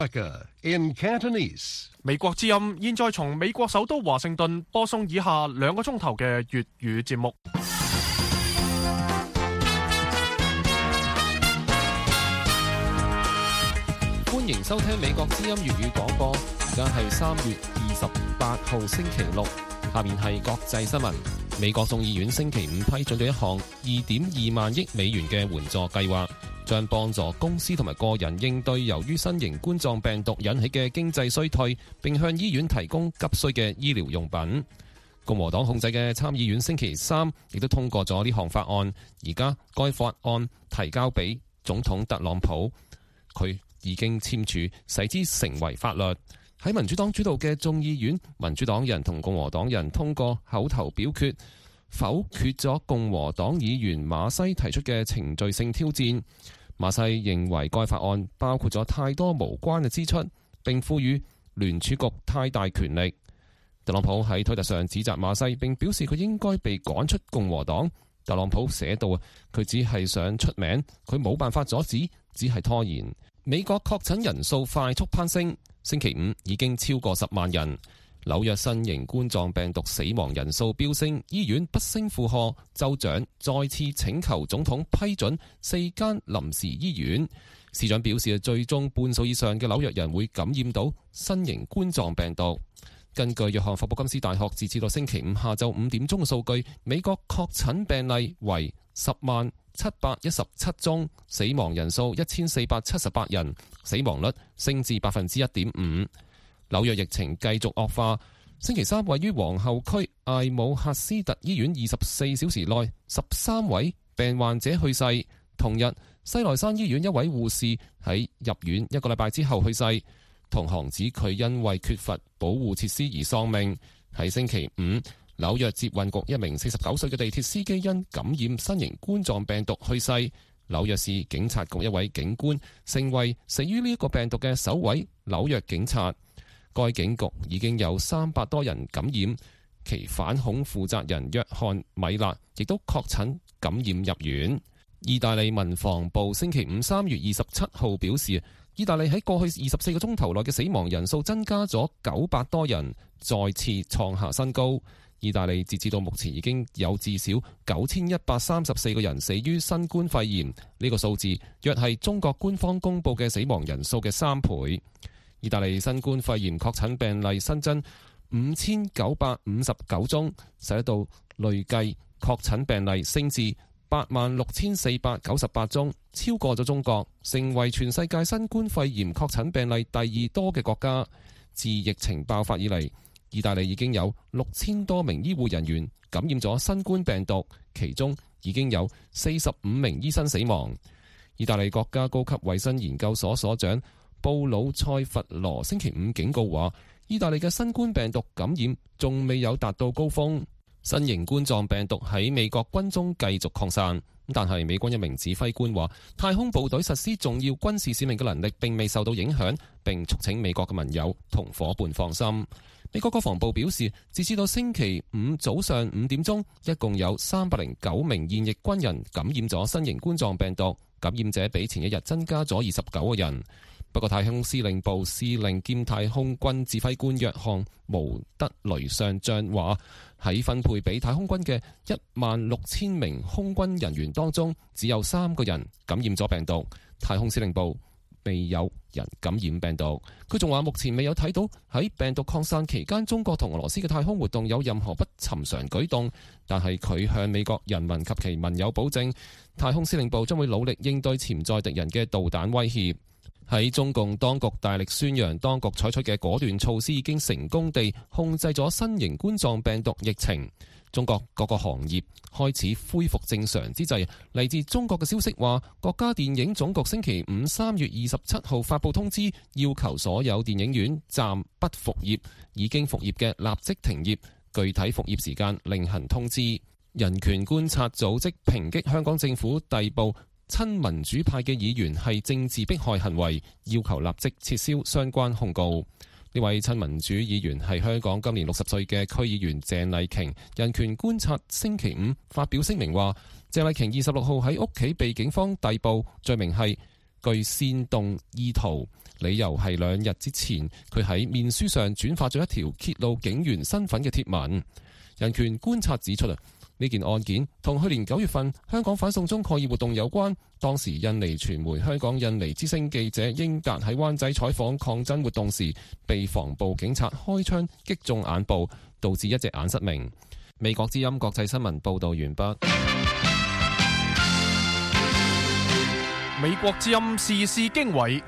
In Cantonese， 美國之音現在從美國首都華盛頓播送以下2個鐘頭嘅粵語節目。 歡迎收聽美國之音粵語廣播，而家係3月28號星期六。下面係國際新聞。美國眾議院星期五批准咗一項2.2萬億美元嘅援助計劃，將幫助公司同埋個人應對由於新型冠狀病毒引起嘅經濟衰退，並向醫院提供急需嘅醫療用品。共和黨控制嘅參議院星期三亦都通過咗呢項法案，而家該法案提交俾總統特朗普，佢已經簽署，使之成為法律。喺民主黨主導嘅眾議院，民主黨人同共和黨人通過口頭表決，否決咗共和黨議員馬西提出嘅程序性挑戰。馬西認為該法案包括咗太多無關嘅支出，並賦予聯儲局太大權力。特朗普喺推特上指責馬西，並表示佢應該被趕出共和黨。特朗普寫到佢只係想出名，佢冇辦法阻止，只係拖延。美國確診人數快速攀升，星期五已經超過10萬人。紐約新型冠狀病毒死亡人數飆升，醫院不勝負荷，州長再次請求總統批准4間臨時醫院。市長表示，最終半數以上嘅紐約人會感染到新型冠狀病毒。根據約翰霍普金斯大學截至到星期五下晝5點鐘嘅數據，美國確診病例為10,717宗，死亡人數1478人，死亡率升至 1.5%。紐約疫情繼續惡化，星期三位於皇后區艾姆赫斯特醫院24小時內13位病患者去世。同日，西來山醫院一位護士喺入院1個禮拜之後去世，同行指佢因為缺乏保護設施而喪命。喺星期五，紐約捷運局一名49歲嘅地鐵司機因感染新型冠狀病毒去世。紐約市警察局一位警官成為死於呢一個病毒嘅首位紐約警察。該警局已經有300多人感染，其反恐負責人約翰米勒亦都確診感染入院。意大利民防部星期五3月27號表示，意大利喺過去24個鐘頭內嘅死亡人數增加咗900多人，再次創下新高。意大利截至到目前已經有至少9134個人死於新冠肺炎，呢個數字約係中國官方公布嘅死亡人數嘅3倍。意大利新冠肺炎確診病例新增5959宗，使到累計確診病例升至86,498宗，超過咗中國，成為全世界新冠肺炎確診病例第2多嘅國家。自疫情爆發以嚟，意大利已經有6000多名醫護人員感染咗新冠病毒，其中已經有45名醫生死亡。意大利國家高級衛生研究所所長布魯塞弗羅星期五警告話，意大利嘅新冠病毒感染仲未有達到高峰。新型冠狀病毒喺美國軍中繼續擴散，但係美軍一名指揮官話，太空部隊實施重要軍事使命嘅能力並未受到影響，並促請美國嘅盟友同夥伴放心。美國國防部表示，截至到星期五早上5點鐘，一共有309名現役軍人感染咗新型冠狀病毒，感染者比前一日增加咗29個人。不過，太空司令部司令兼太空軍指揮官約翰毛德雷上將話，喺分配俾太空軍嘅16000名空軍人員當中，只有3個人感染咗病毒。太空司令部未有人感染病毒。佢仲話，目前未有睇到喺病毒擴散期間中國同俄羅斯嘅太空活動有任何不尋常舉動，但係佢向美國人民及其盟友保證，太空司令部將會努力應對潛在敵人嘅導彈威脅。喺中共當局大力宣揚當局採取嘅果斷措施已經成功地控制咗新型冠狀病毒疫情，中國各個行業開始恢復正常之際，嚟自中國嘅消息話，國家電影總局星期五3月27號發布通知，要求所有電影院暫不復業，已經復業嘅立即停業，具體復業時間另行通知。人權觀察組織抨擊香港政府逮捕親民主派嘅議員係政治迫害行為，要求立即撤銷相關控告。呢位親民主議員係香港今年60歲嘅區議員鄭麗瓊。人權觀察星期五發表聲明話，鄭麗瓊26號喺屋企被警方逮捕，罪名係具煽動意圖，理由係2日之前佢喺面書上轉發咗一條揭露警員身份嘅貼文。人權觀察指出呢件案件同去年9月份香港反送中抗議活動有關。當時印尼傳媒香港印尼之聲記者英格喺灣仔採訪抗爭活動時，被防暴警察開槍擊中眼部，導致一隻眼失明。美國之音國際新聞報道完畢。 美國之音時事經緯，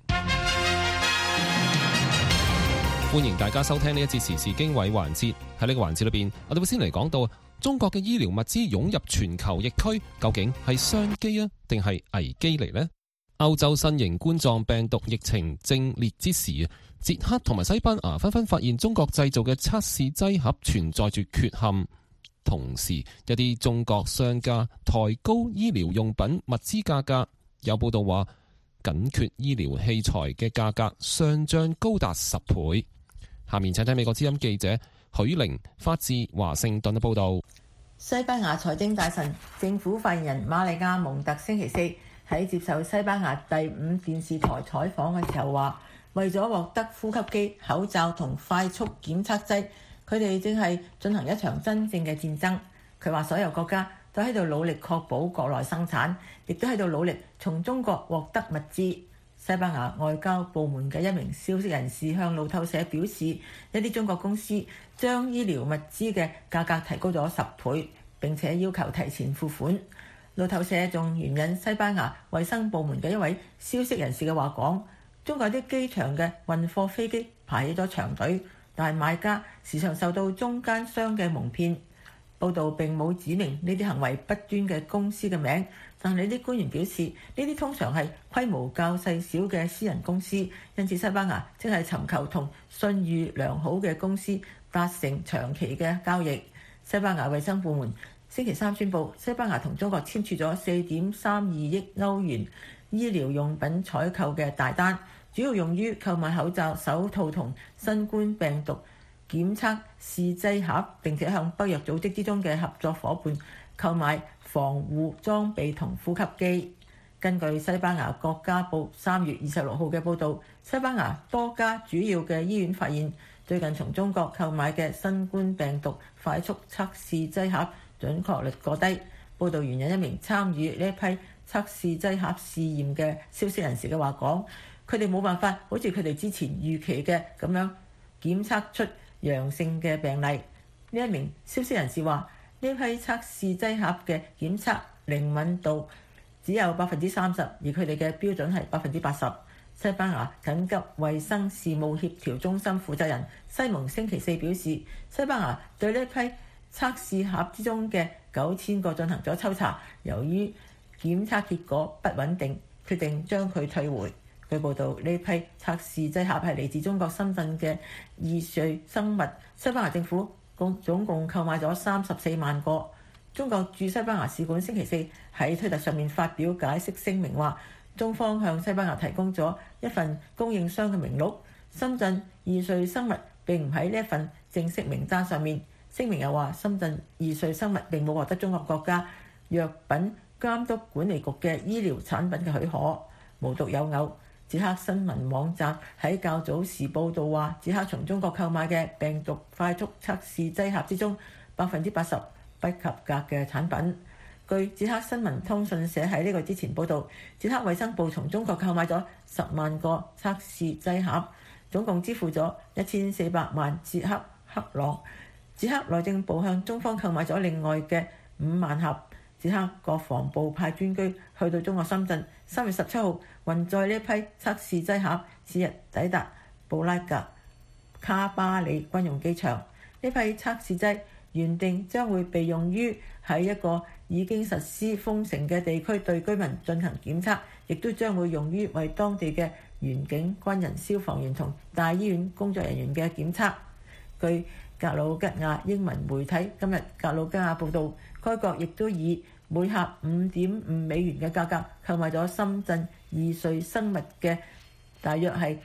歡迎大家收聽呢一節時事經緯環節。喺呢個環節裏邊，我哋會先嚟講到中國嘅醫療物資湧入全球疫區，究竟係商機啊，定係危機嚟呢？歐洲新型冠狀病毒疫情正烈之時，捷克同埋西班牙紛紛發現中國製造嘅測試劑盒存在住缺陷，同時一啲中國商家抬高醫療用品物資價格。有報道話，緊缺醫療器材嘅價格上漲高達10倍。下面請睇美國之音記者許玲發自華盛頓嘅報道。 西班牙財政大臣、政府發言人瑪麗亞蒙特星期四喺接受西班牙第5電視台採訪嘅時候話，為咗獲得呼吸機、口罩同快速檢測劑，佢哋正係進行一場真正嘅戰爭。佢話所有國家都喺度努力確保國內生產，亦都喺度努力從中國獲得物資。西班牙外交部門嘅一名消息人士向路透社表示，一啲中國公司將醫療物資嘅價格提高咗10倍，並且要求提前付款。路透社仲援引西班牙衛生部門嘅一位消息人士嘅話講，中國啲機場嘅運貨飛機排起咗長隊，但係買家時常受到中間商嘅蒙騙。報道並冇指明呢啲行為不端嘅公司嘅名，但係呢啲官員表示，呢啲通常係規模較細小嘅私人公司，因此西班牙正係尋求同信譽良好嘅公司達成長期嘅交易。西班牙衛生部門星期三宣布，西班牙同中國簽署咗4.32億歐元醫療用品採購嘅大單，主要用於購買口罩、手套同新冠病毒檢測試劑盒，並且向北約組織之中嘅合作伙伴購買防護裝備同呼吸機。根據西班牙國家報3月26號嘅報導，西班牙多家主要嘅醫院發現，最近從中國購買嘅新冠病毒快速測試劑盒準確率過低。報導援引一名參與呢一批測試劑盒試驗嘅消息人士嘅話講，佢哋冇辦法好似佢哋之前預期嘅咁樣檢測出陽性嘅病例。呢一名消息人士話，呢批測試劑盒嘅檢測靈敏度只有30%，而佢哋嘅標準係80%。西班牙緊急衛生事務協調中心負責人西蒙星期四表示，西班牙對呢批測試盒之中嘅9000個進行咗抽查，由於檢測結果不穩定，決定將佢退回。據報道，呢批測試劑盒係嚟自中國深圳嘅易瑞生物，西班牙政府總共購買咗34萬個。中國駐西班牙使館星期四喺推特上面發表解釋聲明話，中方向西班牙提供咗一份供應商嘅名錄，深圳易瑞生物並唔喺呢一份正式名單上面。聲明又話，深圳易瑞生物並冇獲得中國國家藥品監督管理局嘅醫療產品嘅許可。無獨有偶，捷克新聞網站喺較早時報導話，捷克從中國購買嘅病毒快速測試劑盒之中，80%不及格嘅產品。據捷克新聞通訊社喺呢個之前報導，捷克衛生部從中國購買咗10萬個測試劑盒，總共支付咗1400萬捷克克朗。捷克內政部向中方購買咗另外嘅5萬盒。捷克國防部派專機去到中國深圳，3月17號運載呢一批測試劑盒，次日抵達布拉格卡巴里軍用機場。呢批測試劑原定將會被用於喺一個已經實施封城嘅地區對居民進行檢測，亦都將會用於為當地嘅員警、軍人、消防員同大醫院工作人員嘅檢測。據格魯吉亞英文媒體今日格魯吉亞報導，該國亦都以每盒$5.5嘅價格購買咗深圳易瑞生物嘅大約係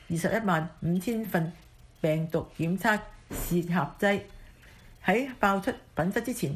215000份病毒檢測試盒劑。喺爆出品質之前，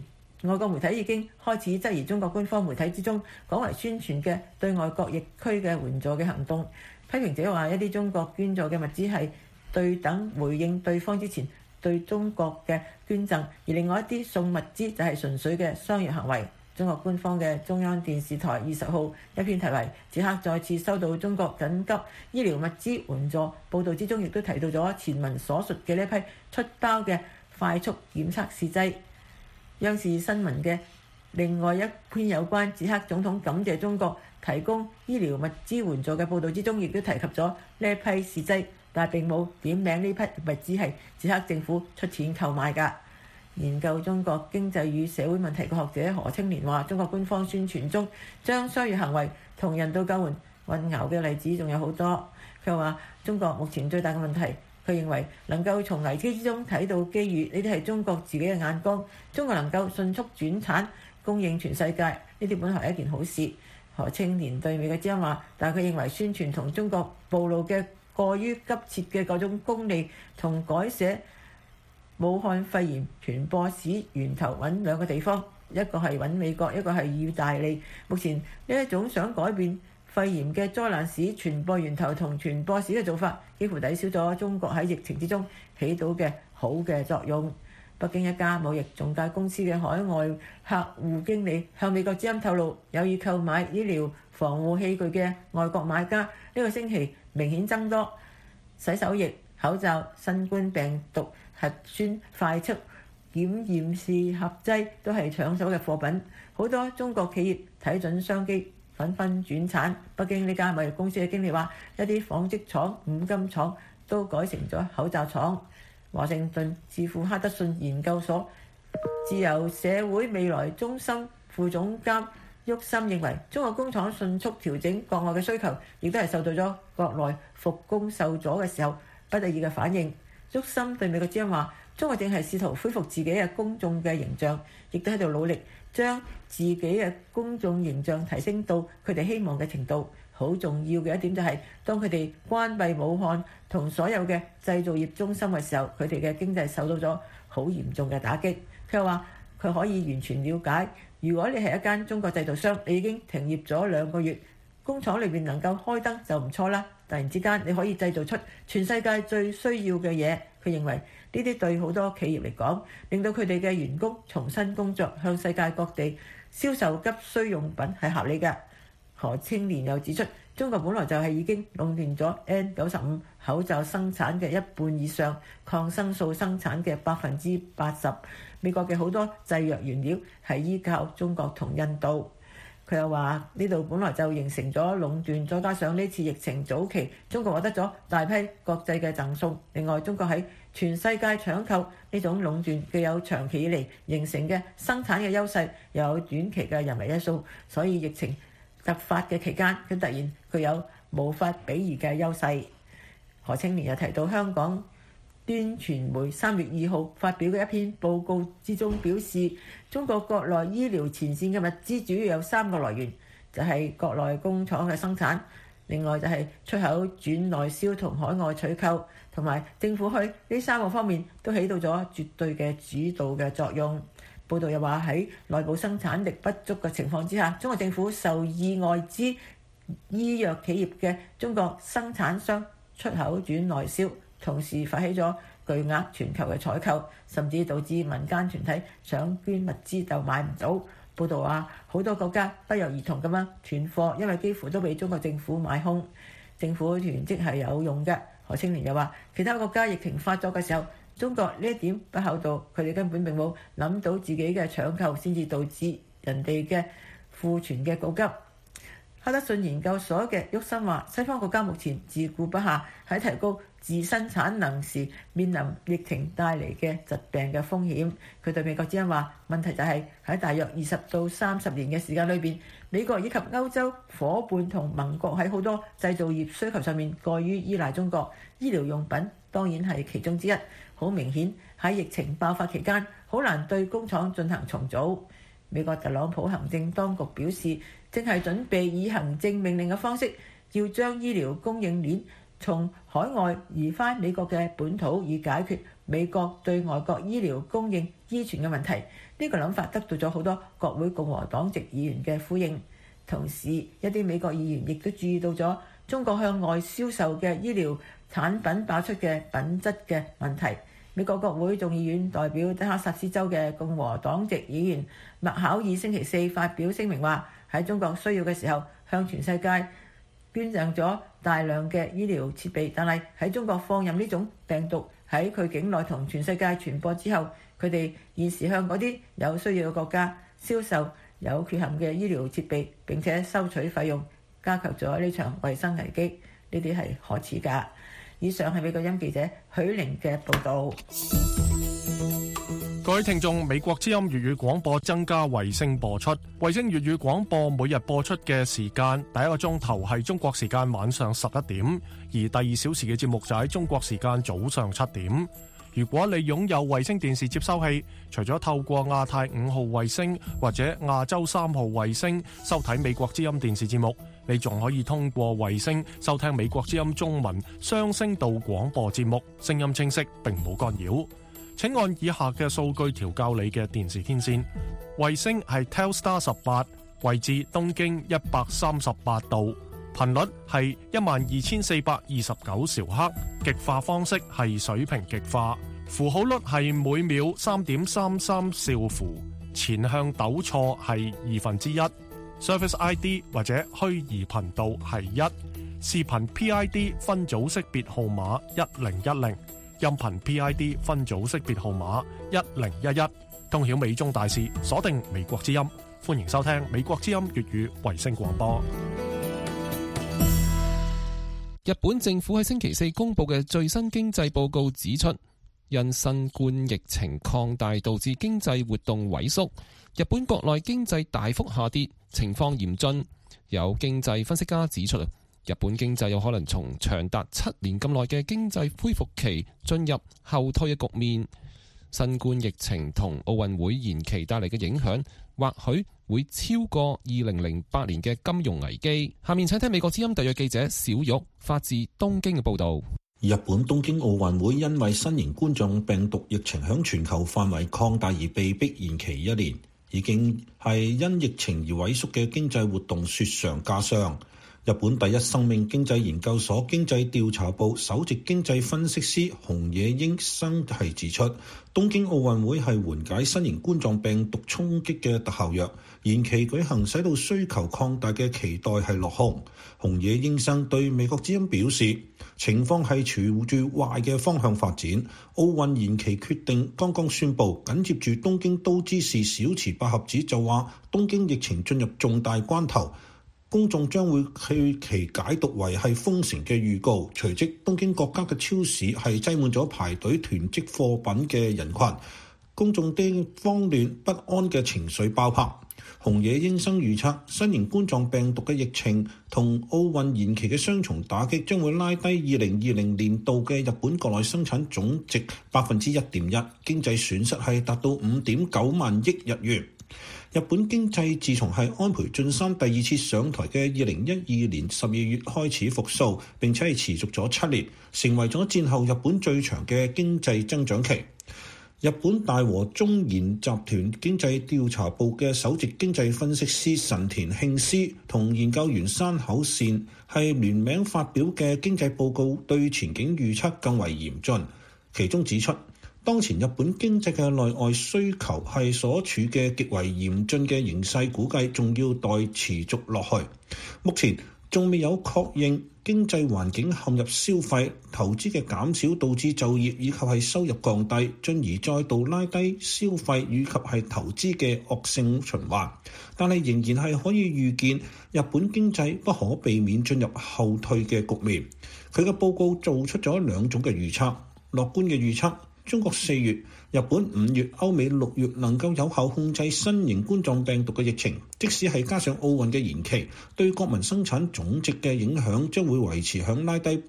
外國媒體已經開始質疑中國官方媒體之中廣為宣傳嘅對外各疫區嘅援助嘅行動。批評者話一啲中國捐助嘅物資係對等回應對方之前對中國嘅捐贈，而另外一啲送物資就係純粹嘅商業行為。中國官方嘅中央電視台20號一篇題為捷克再次收到中國緊急醫療物資援助報導之中，亦都提到咗前文所述嘅呢一批出包嘅快速檢測試劑。央視新聞嘅另外一篇有關捷克總統感謝中國提供醫療物資援助嘅報導之中，亦都提及咗呢一批試劑，但係並冇點名呢批物資係捷克政府出錢購買㗎。研究中國經濟與社會問題嘅學者何青年話：中國官方宣傳中將商業行為同人道救援混淆嘅例子仲有好多。佢話中國目前最大嘅問題，佢認為能夠從危機之中睇到機遇，呢啲係中國自己嘅眼光。中國能夠迅速轉產供應全世界，呢啲本來係一件好事。何青年對美國之音話，但係佢認為宣傳同中國暴露嘅過於急切嘅各種功利同改寫武漢肺炎傳播史源頭揾兩個地方，一個係揾美國，一個係意大利。目前呢一種想改變肺炎嘅災難史傳播源頭同傳播史嘅做法，幾乎抵消咗中國喺疫情之中起到嘅好嘅作用。北京一家貿易中介公司嘅海外客戶經理向美國之音透露，有意購買醫療防護器具嘅外國買家呢個星期明顯增多，洗手液、口罩、新冠病毒核酸快速檢驗試盒劑都係搶手嘅貨品。好多中國企業睇準商機，紛紛轉產。北京呢家貿易公司嘅經理話，一啲紡織廠、五金廠都改成咗口罩廠。華盛頓智庫哈德遜研究所自由社會未來中心副總監沃森認為，中國工廠迅速調整國外嘅需求，亦都係受到咗國內復工受阻嘅時候不得已嘅反應。沃森對美國之音話，中國正係試圖恢復自己嘅公眾嘅形象，亦都喺度努力將自己嘅公眾形象提升到佢哋希望嘅程度。好重要嘅一點就係，當佢哋關閉武漢同所有嘅製造業中心嘅時候，佢哋嘅經濟受到咗好嚴重嘅打擊。佢又話佢可以完全了解，如果你係一間中國製造商，你已經停業咗2個月，工廠裏面能夠開燈就唔錯啦。突然之間你可以製造出全世界最需要嘅嘢，佢認為呢啲對好多企業嚟講，令到佢哋嘅員工重新工作，向世界各地銷售急需用品係合理嘅。何青年又指出，中國本來就係已經壟斷咗 N95 口罩生產嘅一半以上，抗生素生產嘅80%。美國嘅好多製藥原料係依靠中國同印度。佢又話呢度本來就形成咗壟斷，再加上呢次疫情早期，中國獲得咗大批國際嘅贈送。另外，中國喺全世界搶購呢種壟斷，既有長期以嚟形成嘅生產嘅優勢，又有短期嘅人為因素，所以疫情突發嘅期間，佢突然具有無法比擬嘅優勢。何青年又提到，香港端傳媒3月2號發表嘅一篇報告之中表示，中國國內醫療前線嘅物資主要有3個來源，就係國內工廠嘅生產，另外就係出口轉內銷同海外採購，同埋政府去呢3個方面都起到咗絕對嘅主導嘅作用。報道又話，喺內部生產力不足嘅情況之下，中國政府受意外資醫藥企業嘅中國生產商出口轉內銷，同時發起咗巨額全球嘅採購，甚至導致民間團體想捐物資就買唔到。報道話，好多國家不約而同咁樣斷貨，因為幾乎都被中國政府買空。政府囤積係有用嘅。何青年又話，其他國家疫情發作嘅時候，中國呢一點不厚道，佢哋根本並冇諗到自己嘅搶購先至導致人哋嘅庫存嘅告急。哈德遜研究所嘅沃森話，西方國家目前自顧不暇，喺提高自身產能時面臨疫情帶嚟嘅疾病嘅風險。佢對美國之音話，問題就係喺大約20到30年嘅時間裏邊，美國以及歐洲伙伴同盟國喺好多製造業需求上面過於依賴中國，醫療用品當然係其中之一。好明顯喺疫情爆發期間，好難對工廠進行重組。美國特朗普行政當局表示，正係準備以行政命令嘅方式，要將醫療供應鏈從海外移返美國嘅本土，以解決美國對外國醫療供應依存嘅問題。呢個諗法得到咗好多國會共和黨籍議員嘅呼應。同時，一啲美國議員亦都注意到咗中國向外銷售嘅醫療產品爆出嘅品質嘅問題。美國國會眾議院代表德克薩斯州嘅共和黨籍議員麥考爾星期四發表聲明話，喺中國需要嘅時候向全世界捐贈咗大量嘅醫療設備，但係喺中國放任呢種病毒喺佢境內同全世界傳播之後，佢哋現時向嗰啲有需要嘅國家銷售有缺陷嘅醫療設備，並且收取費用，加劇咗呢場衛生危機。呢啲係可恥㗎。以上係美國之音記者許玲嘅報導。 各位聽眾，美國之音粵語廣播增加衛星播出。衛星粵語廣播每日播出嘅時間，第一個鐘頭係中國時間晚上11點，而第2小時嘅節目就喺中國時間早上7點。如果你擁有衛星電視接收器，除咗透過亞太5號衛星或者亞洲3號衛星收睇美國之音電視節目，你仲可以通過衛星收聽美國之音中文雙聲道廣播節目，聲音清晰並冇干擾。請按以下嘅數據調校你嘅電視天線。衛星係 Telstar 18，位置東經138度，頻率係12429兆赫，極化方式係水平極化，符號率係每秒 3.33 兆符，前向抖錯係1/2。Service ID 或者虛擬頻道係1，視頻 PID 分組識別號碼1010，音頻 PID 分組識別號碼1011。通曉美中大事，鎖定美國之音，歡迎收聽美國之音粵語衛星廣播。 日本政府喺星期四公布嘅最新經濟報告指出，因新冠疫情擴大導致經濟活動萎縮，日本國內經濟大幅下跌，情況嚴峻。有經濟分析家指出，日本經濟有可能從長達7年咁耐嘅經濟恢復期進入後退嘅局面。新冠疫情同奧運會延期帶嚟嘅影響，或許會超過2008年嘅金融危機。下面請聽美國之音特約記者小玉發自東京嘅報導。 日本東京奧運會因為新型冠狀病毒疫情響全球範圍擴大而被迫延期1年，已經係因疫情而萎縮嘅經濟活動雪上加霜。日本第一生命經濟研究所經濟調查部首席經濟分析師熊野英生係指出，東京奧運會係緩解新型冠狀病毒衝擊嘅特效藥，延期舉行使到需求擴大嘅期待係落空。熊野英生對美國之音表示，情況係朝住壞嘅方向發展。奧運延期決定剛剛宣布，緊接住東京都知事小池百合子就話，東京疫情進入重大關頭，公眾將會去其解讀為係封城嘅預告。隨即東京各家嘅超市係擠滿咗排隊囤積貨品嘅人群，公眾的慌亂不安嘅情緒爆棚。熊野英生預測，新型冠狀病毒嘅疫情同奧運延期嘅雙重打擊將會拉低2020年度嘅日本國內生產總值 1.1%， 經濟損失係達到 5.9 萬億日元。日本經濟自從係安倍晉三第2次上台嘅2012年12月開始復甦，並且係持續咗7年，成為咗戰後日本最長嘅經濟增長期。日本大和中研集團經濟調查部嘅首席經濟分析師神田慶司同研究員山口善係聯名發表嘅經濟報告，對前景預測更為嚴峻。其中指出，當前日本經濟嘅內外需求係所處嘅極為嚴峻嘅形勢，估計仲要待持續落去。目前仲未有確認經濟環境陷入消費、投資嘅減少導致就業以及係收入降低，進而再度拉低消費以及係投資嘅惡性循環。但係仍然係可以預見日本經濟不可避免進入後退嘅局面。佢嘅報告做出咗2種嘅預測，樂觀嘅預測，中國4月、日本5月、歐美6月能夠有效控制新型冠狀病毒嘅疫情，即使係加上奧運嘅延期，對國民生產總值嘅影響將會維持響拉低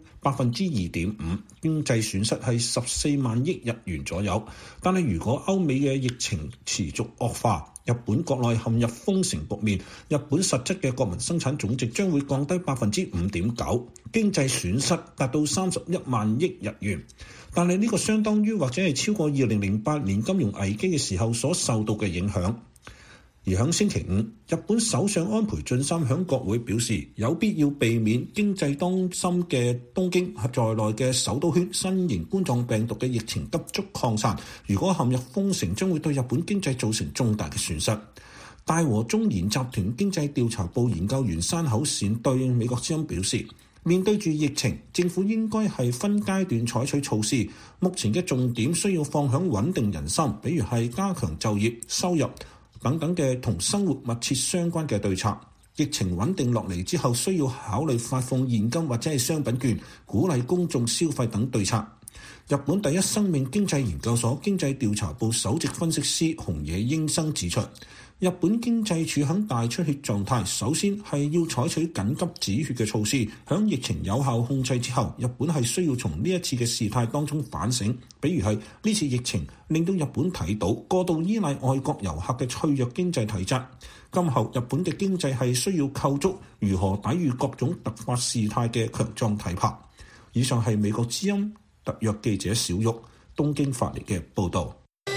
2.5%， 經濟損失係14萬億日元左右。但係如果歐美嘅疫情持續惡化， 日本國內陷入封城局面，日本實質嘅國民生產總值將會降低 5.9%， 經濟損失達到31萬億日元。但係呢個相當於或者係超過2008年金融危機嘅時候所受到嘅影響。而響星期五，日本首相安倍晉三響國會表示，有必要避免經濟當心嘅東京在內嘅首都圈新型冠狀病毒嘅疫情急速擴散，如果陷入封城，將會對日本經濟造成重大嘅損失。大和中研集團經濟調查部研究員山口善對美國之音表示，面對住疫情，政府應該係分階段採取措施，目前嘅重點需要放響穩定人心，比如係加強就業、收入等等嘅同生活密切相關嘅對策。疫情穩定落嚟之後，需要考慮發放現金或者係商品券，鼓勵公眾消費等對策。日本第一生命經濟研究所經濟調查部首席分析師熊野英生指出，日本經濟處響大出血狀態，首先係要採取緊急止血嘅措施。響疫情有效控制之後，日本係需要從呢一次嘅事態當中反省，比如係呢次疫情令到日本睇到過度依賴外國遊客嘅脆弱經濟體質。今後日本嘅經濟係需要構築如何抵禦各種突發事態嘅強壯體魄。以上係美國之音特約記者小玉東京發嚟嘅報導。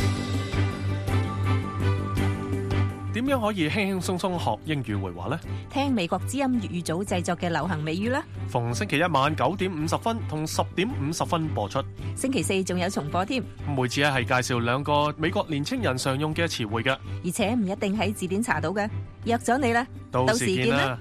點樣可以輕輕鬆鬆學英語會話呢？ 聽美國之音粵語組製作嘅流行美語啦。 逢星期一晚9點50分同10點50分播出。 星期四仲有重播添。 每次係介紹2個美國年青人常用嘅詞彙嘅， 而且唔一定喺字典查到嘅。約咗你啦， 到時見啦。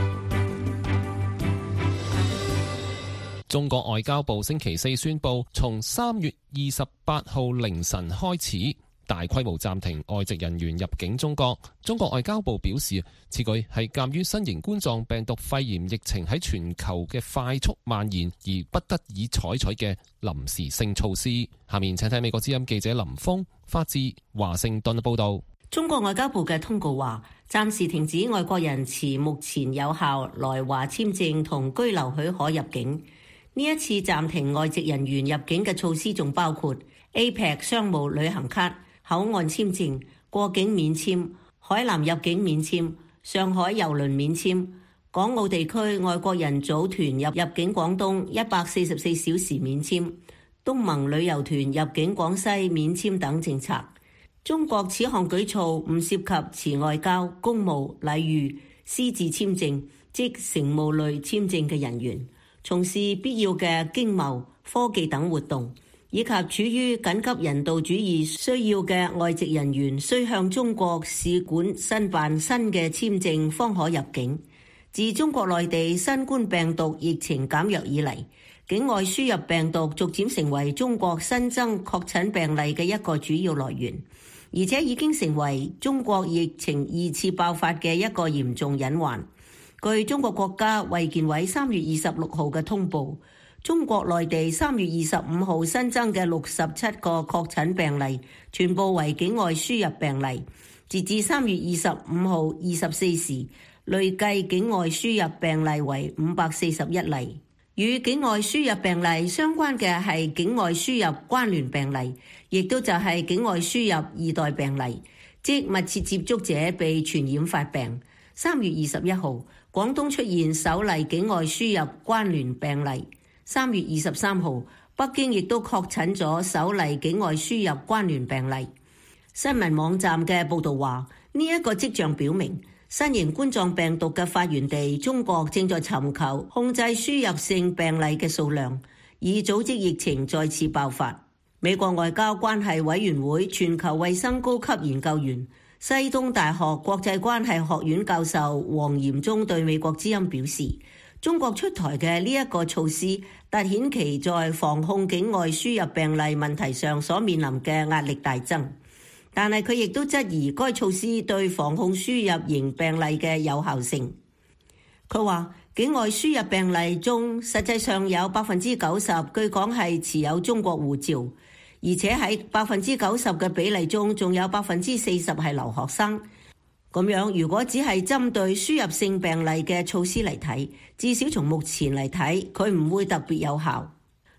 中國外交部星期四宣布，從3月28號凌晨開始，大規模暫停外籍人員入境中國。中國外交部表示，此舉係鑑於新型冠狀病毒肺炎疫情喺全球嘅快速蔓延而不得已採取嘅臨時性措施。下面請睇美國之音記者林峰發自華盛頓報道。 中國外交部嘅通告話，暫時停止外國人持目前有效來華簽證同居留許可入境。呢一次暫停外籍人員入境嘅措施仲包括 APEC 商務旅行卡、口岸簽證、過境免簽、海南入境免簽、上海郵輪免簽、港澳地區外國人組團入境廣東144小時免簽、東盟旅遊團入境廣西免簽等政策。中國此項舉措唔涉及持外交、公務、禮遇、私自簽證，即乘務類簽證嘅人員，從事必要嘅經貿、科技等活動，以及處於緊急人道主義需要嘅外籍人員，需向中國使館申辦新嘅簽證方可入境。自中國內地新冠病毒疫情減弱以嚟，境外輸入病毒逐漸成為中國新增確診病例嘅一個主要來源，而且已經成為中國疫情2次爆發嘅一個嚴重隱患。據中國國家衛健委3月26號嘅通報，中國內地3月25號新增嘅67個確診病例，全部為境外輸入病例。截至3月25號24時，累計境外輸入病例為541例。與境外輸入病例相關嘅係境外輸入關聯病例，亦都就係境外輸入二代病例，即密切接觸者被傳染發病。3月21號，廣東出現首例境外輸入關聯病例。3月23號，北京亦都確診咗首例境外輸入關聯病例。新聞網站嘅報導話，呢一個跡象表明，新型冠狀病毒嘅發源地中國正在尋求控制輸入性病例嘅數量，以組織疫情再次爆發。美國外交關係委員會全球衛生高級研究員、西東大學國際關係學院教授黃炎忠對美國之音表示，中國出台嘅呢一個措施凸顯其在防控境外輸入病例問題上所面臨嘅壓力大增。但係佢亦都質疑該措施對防控輸入型病例嘅有效性。佢話境外輸入病例中，實際上有90%據講係持有中國護照，而且喺90%嘅比例中，仲有40%係留學生。咁樣如果只係針對輸入性病例嘅措施嚟睇，至少從目前嚟睇，佢唔會特別有效。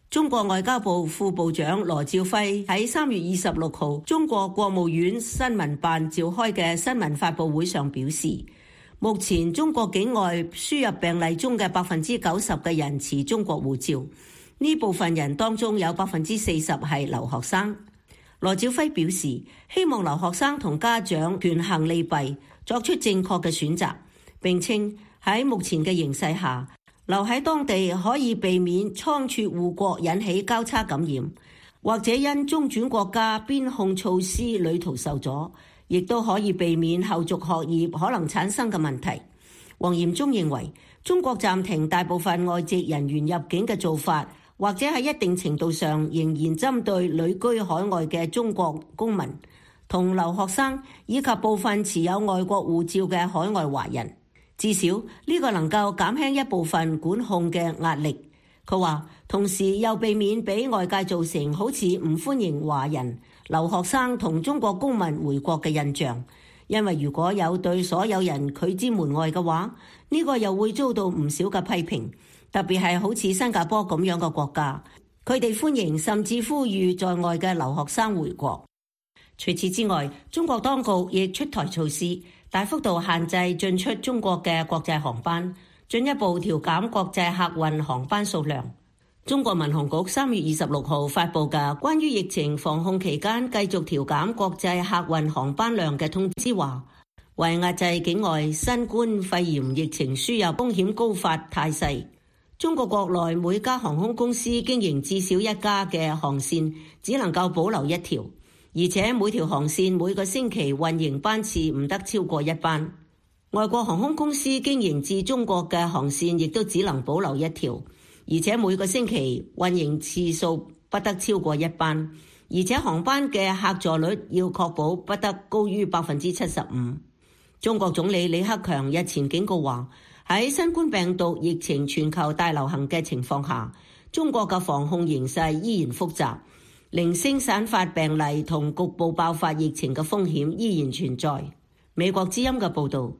中國外交部副部長羅照輝喺3月26號中國國務院新聞辦召開嘅新聞發佈會上表示，目前中國境外輸入病例中嘅90%嘅人持中國護照，呢部分人當中有40%係留學生。羅照輝表示，希望留學生同家長權衡利弊，作出正確嘅選擇，並稱喺目前嘅形勢下，留喺當地可以避免倉促護國引起交叉感染，或者因中轉國家邊控措施旅途受阻，亦都可以避免後續學業可能產生嘅問題。黃嚴忠認為，中國暫停大部分外籍人員入境嘅做法，或者喺一定程度上仍然針對旅居海外嘅中國公民同留學生，以及部分持有外國護照嘅海外華人。至少呢個能夠減輕一部分管控嘅壓力。佢話，同時又避免俾外界造成好似唔歡迎華人、留學生同中國公民回國嘅印象。因為如果有對所有人拒之門外嘅話，呢個又會遭到唔少嘅批評。特別係好似新加坡咁樣嘅國家，佢哋歡迎甚至呼籲在外嘅留學生回國。除此之外，中國當局亦出台措施，大幅度限制進出中國嘅國際航班，進一步調減國際客運航班數量。中國民航局3月26號發布嘅關於疫情防控期間繼續調減國際客運航班量嘅通知話，為壓制境外新冠肺炎疫情輸入風險高發態勢，中國國內每家航空公司經營至少一家嘅航線只能夠保留一條，而且每條航線每個星期運營班次唔得超過1班。外國航空公司經營至中國嘅航線亦都只能保留一條，而且每個星期運營次數不得超過1班，而且航班嘅客座率要確保不得高於75%。中國總理李克強日前警告話，喺新冠病毒疫情全球大流行嘅情況下，中國嘅防控形勢依然複雜，零星散發病例同局部爆發疫情嘅風險依然存在。美國之音嘅報導。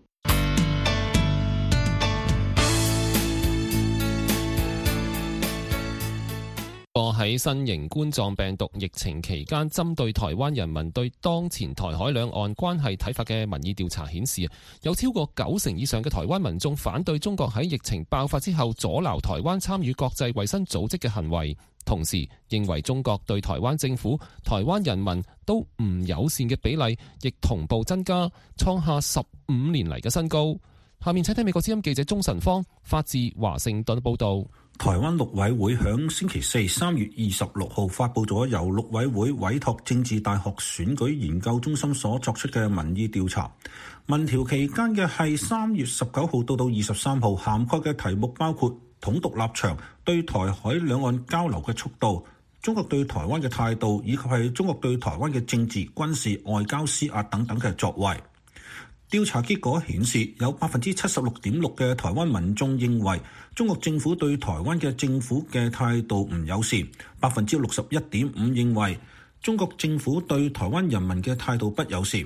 喺新型冠狀病毒疫情期間，針對台灣人民對當前台海兩岸關係睇法嘅民意調查顯示，有超過90%以上嘅台灣民眾反對中國喺疫情爆發之後阻撓台灣參與國際衛生組織嘅行為，同時認為中國對台灣政府、台灣人民都唔友善嘅比例亦同步增加，創下15年嚟嘅新高。下面請聽美國之音記者鍾晨芳發自華盛頓報道。 台灣陸委會響星期四3月26號發布咗由陸委會委託政治大學選舉研究中心所作出嘅民意調查。民調期間嘅係3月19號到23號，涵蓋嘅題目包括統獨立場、對台海兩岸交流嘅速度、中國對台灣嘅態度，以及係中國對台灣嘅政治、軍事、外交施壓等等嘅作為。調查結果顯示，有 76.6% 嘅台灣民眾認為中國政府對台灣嘅政府嘅態度唔友善， 61.5% 認為中國政府對台灣人民嘅態度不友善，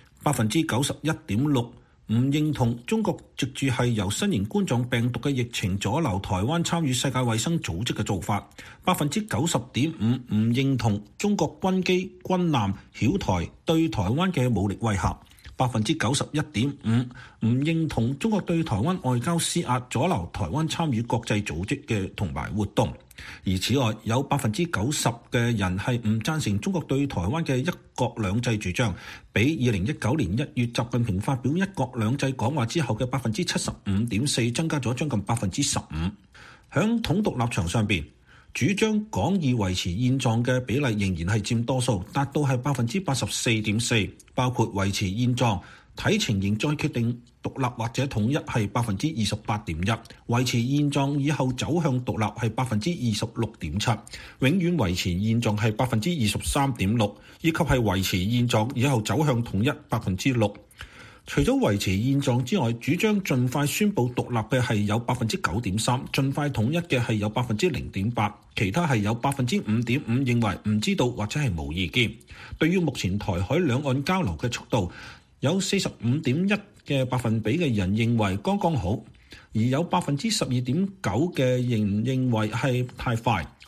91.6% 唔認同中國藉住係由新型冠狀病毒嘅疫情阻撓台灣參與世界衛生組織嘅做法， 90.5% 唔認同中國軍機軍艦擾台對台灣嘅武力威嚇，91.5% 唔認同中國對台灣外交施壓，阻撓台灣參與國際組織嘅同埋活動。而此外，有 90% 嘅人係唔贊成中國對台灣嘅一國兩制主張，比2019年1月習近平發表一國兩制講話之後嘅 75.4% 增加咗將近 15%。響統獨立場上邊，主張廣義維持現狀嘅比例仍然係佔多數，達到係 84.4%， 包括維持現狀、睇情形再決定獨立或者統一係 28.1%， 維持現狀以後走向獨立係 26.7%， 永遠維持現狀係 23.6%， 以及係維持現狀以後走向統一 6%。除咗維持現狀之外，主張盡快宣布獨立嘅係有 9.3%， 盡快統一嘅係有 0.8%， 其他係有 5.5% 認為唔知道或者係冇意見。對於目前台海兩岸交流嘅速度，有 45.1% 嘅百分比嘅人認為剛剛好，而有 12.9% 嘅人認為係太快。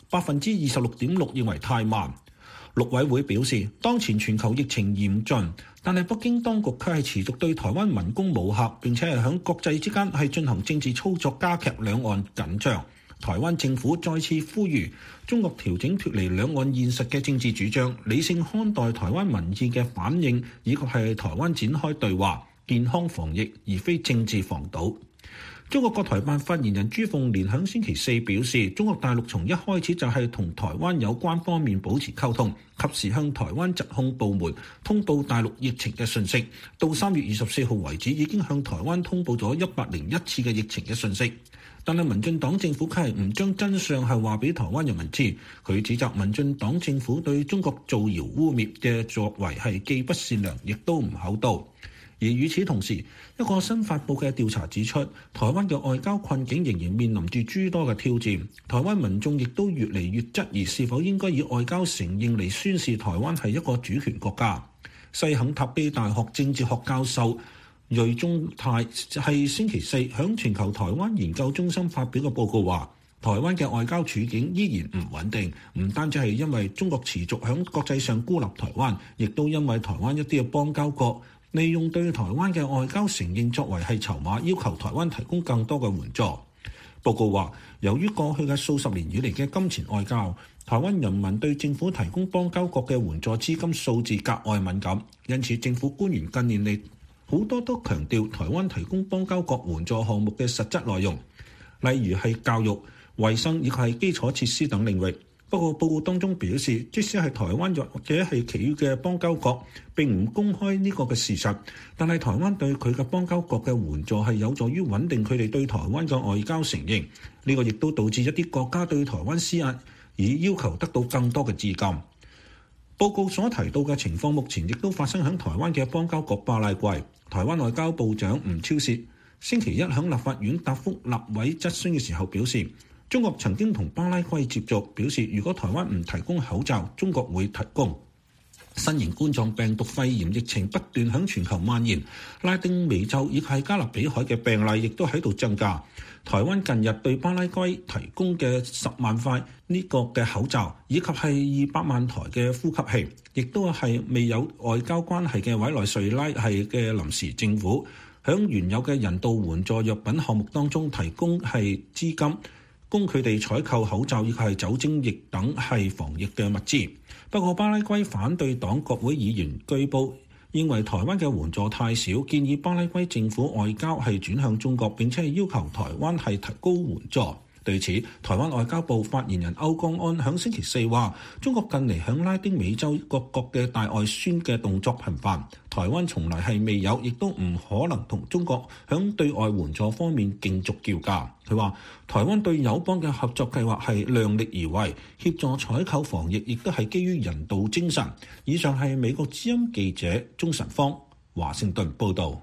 26.6% 認為太慢。陸委會表示，當前全球疫情嚴峻，但係北京當局卻係持續對台灣文攻武嚇，並且係響國際之間係進行政治操作，加劇兩岸緊張。台灣政府再次呼籲中國調整脫離兩岸現實嘅政治主張，理性看待台灣民意嘅反應，以及係台灣展開對話，健康防疫而非政治防堵。中國國台辦發言人朱鳳蓮響星期四表示，中國大陸從一開始就係同台灣有關方面保持溝通，及時向台灣疾控部門通報大陸疫情嘅訊息。到3月24號為止，已經向台灣通報咗101次嘅疫情嘅訊息。但係民進黨政府佢係唔將真相係話俾台灣人民知，佢指責民進黨政府對中國造謠污蔑嘅作為係既不善良，亦都唔厚道。而與此同時，一個新發布嘅調查指出，台灣嘅外交困境仍然面臨住諸多嘅挑戰。台灣民眾亦都越嚟越質疑是否應該以外交承認嚟宣示台灣係一個主權國家。西肯塔基大學政治學教授瑞中泰係星期四響全球台灣研究中心發表嘅報告話，台灣嘅外交處境依然唔穩定，唔單止係因為中國持續響國際上孤立台灣，亦都因為台灣一啲嘅邦交國利用對台灣嘅外交承認作為係籌碼，要求台灣提供更多嘅援助。報告話，由於過去嘅數十年以嚟嘅金錢外交，台灣人民對政府提供邦交國嘅援助資金數字格外敏感，因此政府官員近年嚟好多都強調台灣提供邦交國援助項目嘅實質內容，例如係教育、衛生以及係基礎設施等領域。不過報告當中表示，即使係台灣或者係其餘嘅邦交國並唔公開呢個嘅事實，但係台灣對佢嘅邦交國嘅援助係有助於穩定佢哋對台灣嘅外交承認。呢個亦都導致一啲國家對台灣施壓，以要求得到更多嘅資金。報告所提到嘅情況，目前亦都發生喺台灣嘅邦交國巴拉圭。台灣外交部長吳釗燮星期一喺立法院答覆立委質詢嘅時候表示，中國曾經同巴拉圭接觸，表示如果台灣唔提供口罩，中國會提供。新型冠狀病毒肺炎疫情不斷響全球蔓延，拉丁美洲以及加勒比海嘅病例亦都喺度增加。台灣近日對巴拉圭提供嘅10萬塊呢個嘅口罩，以及係200萬台嘅呼吸器，亦都係未有外交關係嘅委內瑞拉係嘅臨時政府，響原有嘅人道援助藥品項目當中提供係資金，供佢哋採購口罩以及係酒精液等係防疫嘅物資。不過巴拉圭反對黨國會議員據報認為台灣嘅援助太少，建議巴拉圭政府外交係轉向中國，並且係要求台灣係提高援助。對此，台灣外交部發言人歐江安響星期四話，中國近嚟響拉丁美洲各國嘅大外宣嘅動作頻繁，台灣從來係未有，亦都唔可能同中國響對外援助方面競逐叫價。佢話，台灣對友邦嘅合作計劃係量力而為，協助採購防疫亦都係基於人道精神。以上係美國之音記者鍾晨芳華盛頓報導。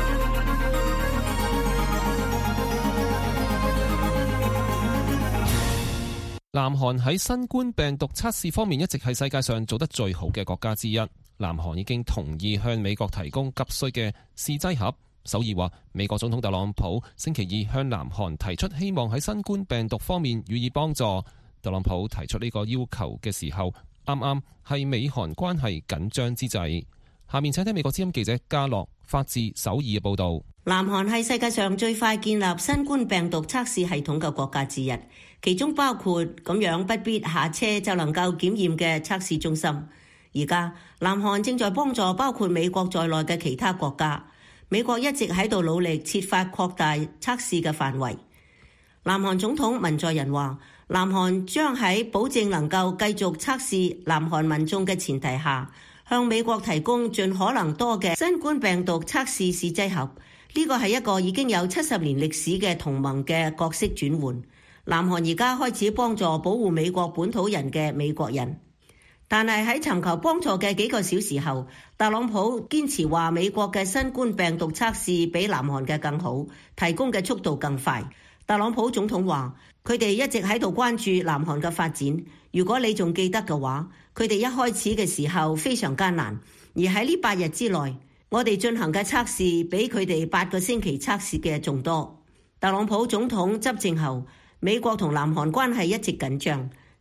南韓喺新冠病毒測試方面一直係世界上做得最好嘅國家之一。南韓已經同意向美國提供急需嘅試劑盒。首爾話，美國總統特朗普星期二向南韓提出希望喺新冠病毒方面予以幫助。特朗普提出呢個要求嘅時候，啱啱係美韓關係緊張之際。下面請聽美國之音記者嘉樂發自首爾嘅報導。 南韓係世界上最快建立新冠病毒測試系統嘅國家之一，其中包括咁樣不必下車就能夠檢驗嘅測試中心。而家南韓正在幫助包括美國在內嘅其他國家。美國一直喺度努力設法擴大測試嘅範圍。南韓總統文在寅話，南韓將喺保證能夠繼續測試南韓民眾嘅前提下，向美國提供盡可能多嘅新冠病毒測試試劑盒。呢個係一個已經有70年歷史嘅同盟嘅角色轉換。南韓而家開始幫助保護美國本土人嘅美國人，但係喺尋求幫助嘅幾個小時後，特朗普堅持話美國嘅新冠病毒測試比南韓嘅更好，提供嘅速度更快。特朗普總統話，佢哋一直喺度關注南韓嘅發展。如果你仲記得嘅話，佢哋一開始嘅時候非常艱難，而喺呢8日之內，我哋進行嘅測試比佢哋8個星期測試嘅仲多。特朗普總統執政後，美國同南韓關係一直緊張。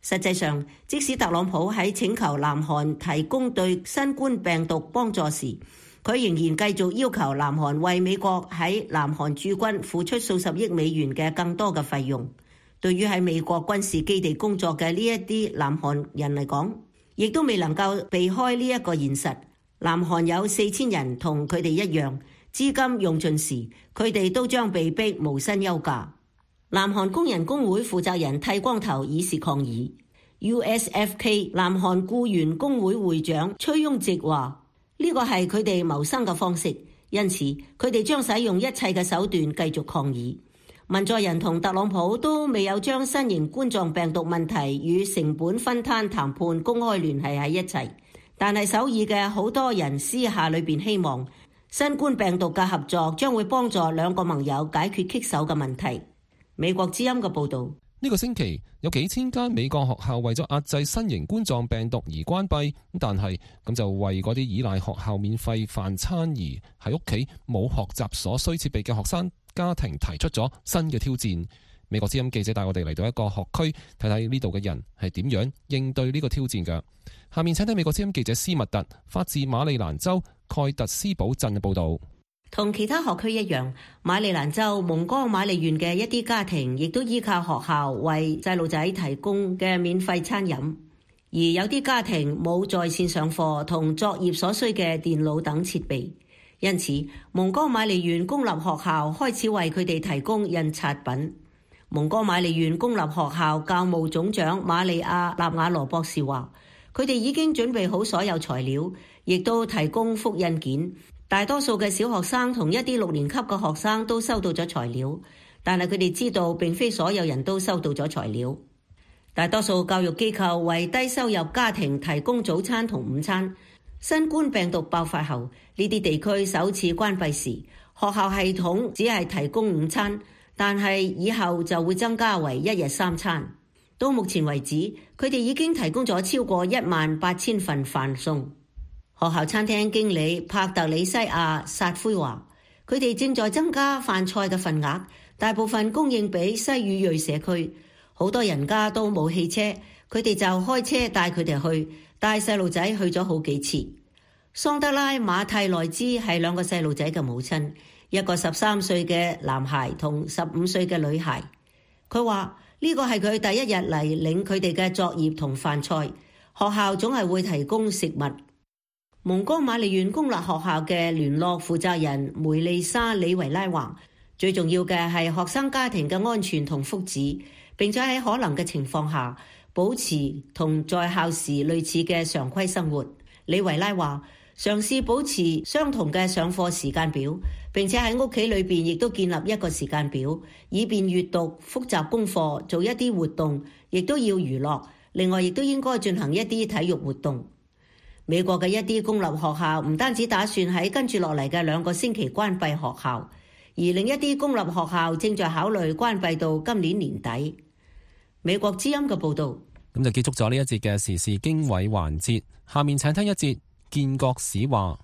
實際上，即使特朗普喺請求南韓提供對新冠病毒幫助時，佢仍然繼續要求南韓為美國喺南韓駐軍付出數十億美元嘅更多嘅費用。對於喺美國軍事基地工作嘅呢一啲南韓人嚟講，亦都未能夠避開呢一個現實。南韓有4000人同佢哋一樣，資金用盡時，佢哋都將被逼無薪休假。南韓工人工會負責人剃光頭以示抗議。USFK 南韓僱員工會會長崔庸植話：呢個係佢哋謀生嘅方式，因此佢哋將使用一切嘅手段繼續抗議。文在寅同特朗普都未有將新型冠狀病毒問題與成本分攤談判公開聯繫喺一齊，但係首爾嘅好多人私下裏邊希望新冠病毒嘅合作將會幫助兩個盟友解決棘手嘅問題。美國之音嘅報導。 呢個星期有幾千間美國學校為咗壓制新型冠狀病毒而關閉，但係咁就為嗰啲依賴學校免費飯餐而喺屋企冇學習所需設備嘅學生家庭提出咗新嘅挑戰。美國之音記者帶我哋嚟到一個學區睇睇呢度嘅人係點樣應對呢個挑戰㗎。下面請睇美國之音記者斯密特發自馬里蘭州蓋特斯堡鎮嘅報導。 同其他學區一樣，馬里蘭州蒙哥馬利縣嘅一啲家庭亦都依靠學校為細路仔提供嘅免費餐飲，而有啲家庭冇在線上課同作業所需嘅電腦等設備，因此蒙哥馬利縣公立學校開始為佢哋提供印刷品。蒙哥馬利縣公立學校教務總長瑪利亞納瓦羅博士話，佢哋已經準備好所有材料，亦都提供複印件。大多數嘅小學生同一啲6年級嘅學生都收到咗材料，但係佢哋知道並非所有人都收到咗材料。大多數教育機構為低收入家庭提供早餐同午餐。新冠病毒爆發後，呢啲地區首次關閉時，學校系統只係提供午餐，但係以後就會增加為1日3餐。到目前為止，佢哋已經提供咗超過18000份飯餸。學校餐廳經理帕特里西亞薩灰話，佢哋正在增加飯菜嘅份額，大部分供應俾西語裔社區。好多人家都冇汽車，佢哋就開車帶佢哋去，帶細路仔去咗好幾次。桑德拉馬蒂內茲係2個細路仔嘅母親，一個13歲嘅男孩同15歲嘅女孩。佢話呢個係佢第一日嚟領佢哋嘅作業同飯菜，學校總係會提供食物。蒙哥馬利縣公立學校嘅聯絡負責人梅麗莎李維拉話，最重要嘅係學生家庭嘅安全同福祉，並且喺可能嘅情況下保持同在校時類似嘅常規生活。李維拉話，嘗試保持相同嘅上課時間表，並且喺屋企裏邊亦都建立一個時間表，以便閱讀、複習功課、做一啲活動，亦都要娛樂。另外，亦都應該進行一啲體育活動。美國嘅一啲公立學校唔單止打算喺跟住落嚟嘅2個星期關閉學校，而另一啲公立學校正在考慮關閉到今年年底。美國之音嘅報導。 咁就結束咗呢一節嘅時事經緯環節，下面請聽一節建國史話。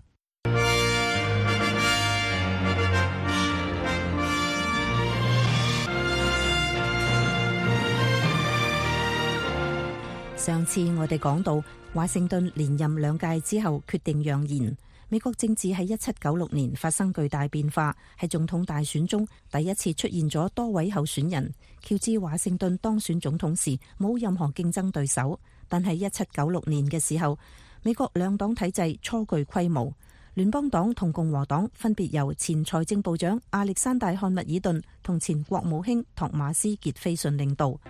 上次我哋講到華盛頓連任2屆之後決定讓賢，美國政治喺1796年發生巨大變化，喺總統大選中第一次出現咗多位候選人。喬治華盛頓當選總統時冇任何競爭對手，但係1796年嘅時候，美國2黨體制初具規模，聯邦黨同共和黨分別由前財政部長亞歷山大漢密爾頓同前國務卿托馬斯傑斐遜領導。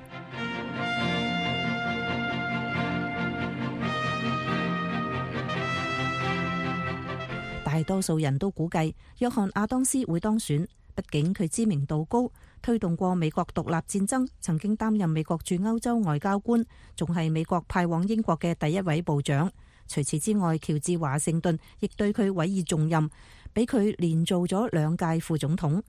大多數人都估計約翰亞當斯會當選，畢竟佢知名度高，推動過美國獨立戰爭，曾經擔任美國駐歐洲外交官，仲係美國派往英國嘅第一位部長。除此之外，喬治華盛頓亦對佢委以重任，俾佢連做咗2屆副總統。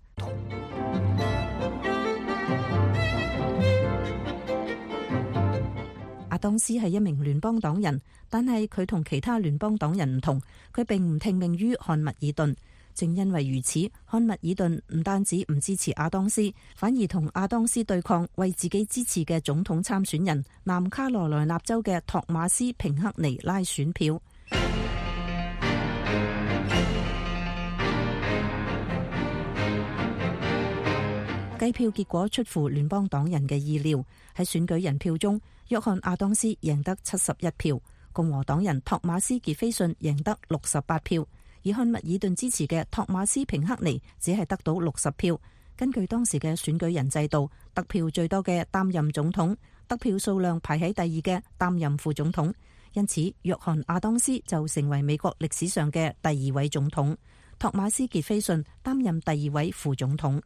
亞當斯係一名聯邦黨人，但係佢同其他聯邦黨人唔同，佢並唔聽命於漢密爾頓。 正因為如此，漢密爾頓唔單止唔支持阿當斯，反而同阿當斯對抗為自己支持嘅總統參選人南卡羅來納州嘅托馬斯平克尼拉選票。計票結果出乎聯邦黨人嘅意料，喺選舉人票中，約翰阿當斯贏得71票，共和黨人托馬斯傑菲遜贏得68票。而漢密爾頓支持嘅托馬斯平克尼只係得到60票。根據當時嘅選舉人制度，得票最多嘅擔任總統，得票數量排喺第二嘅擔任副總統。因此，約翰亞當斯就成為美國歷史上嘅第二位總統，托馬斯傑菲遜擔任第二位副總統。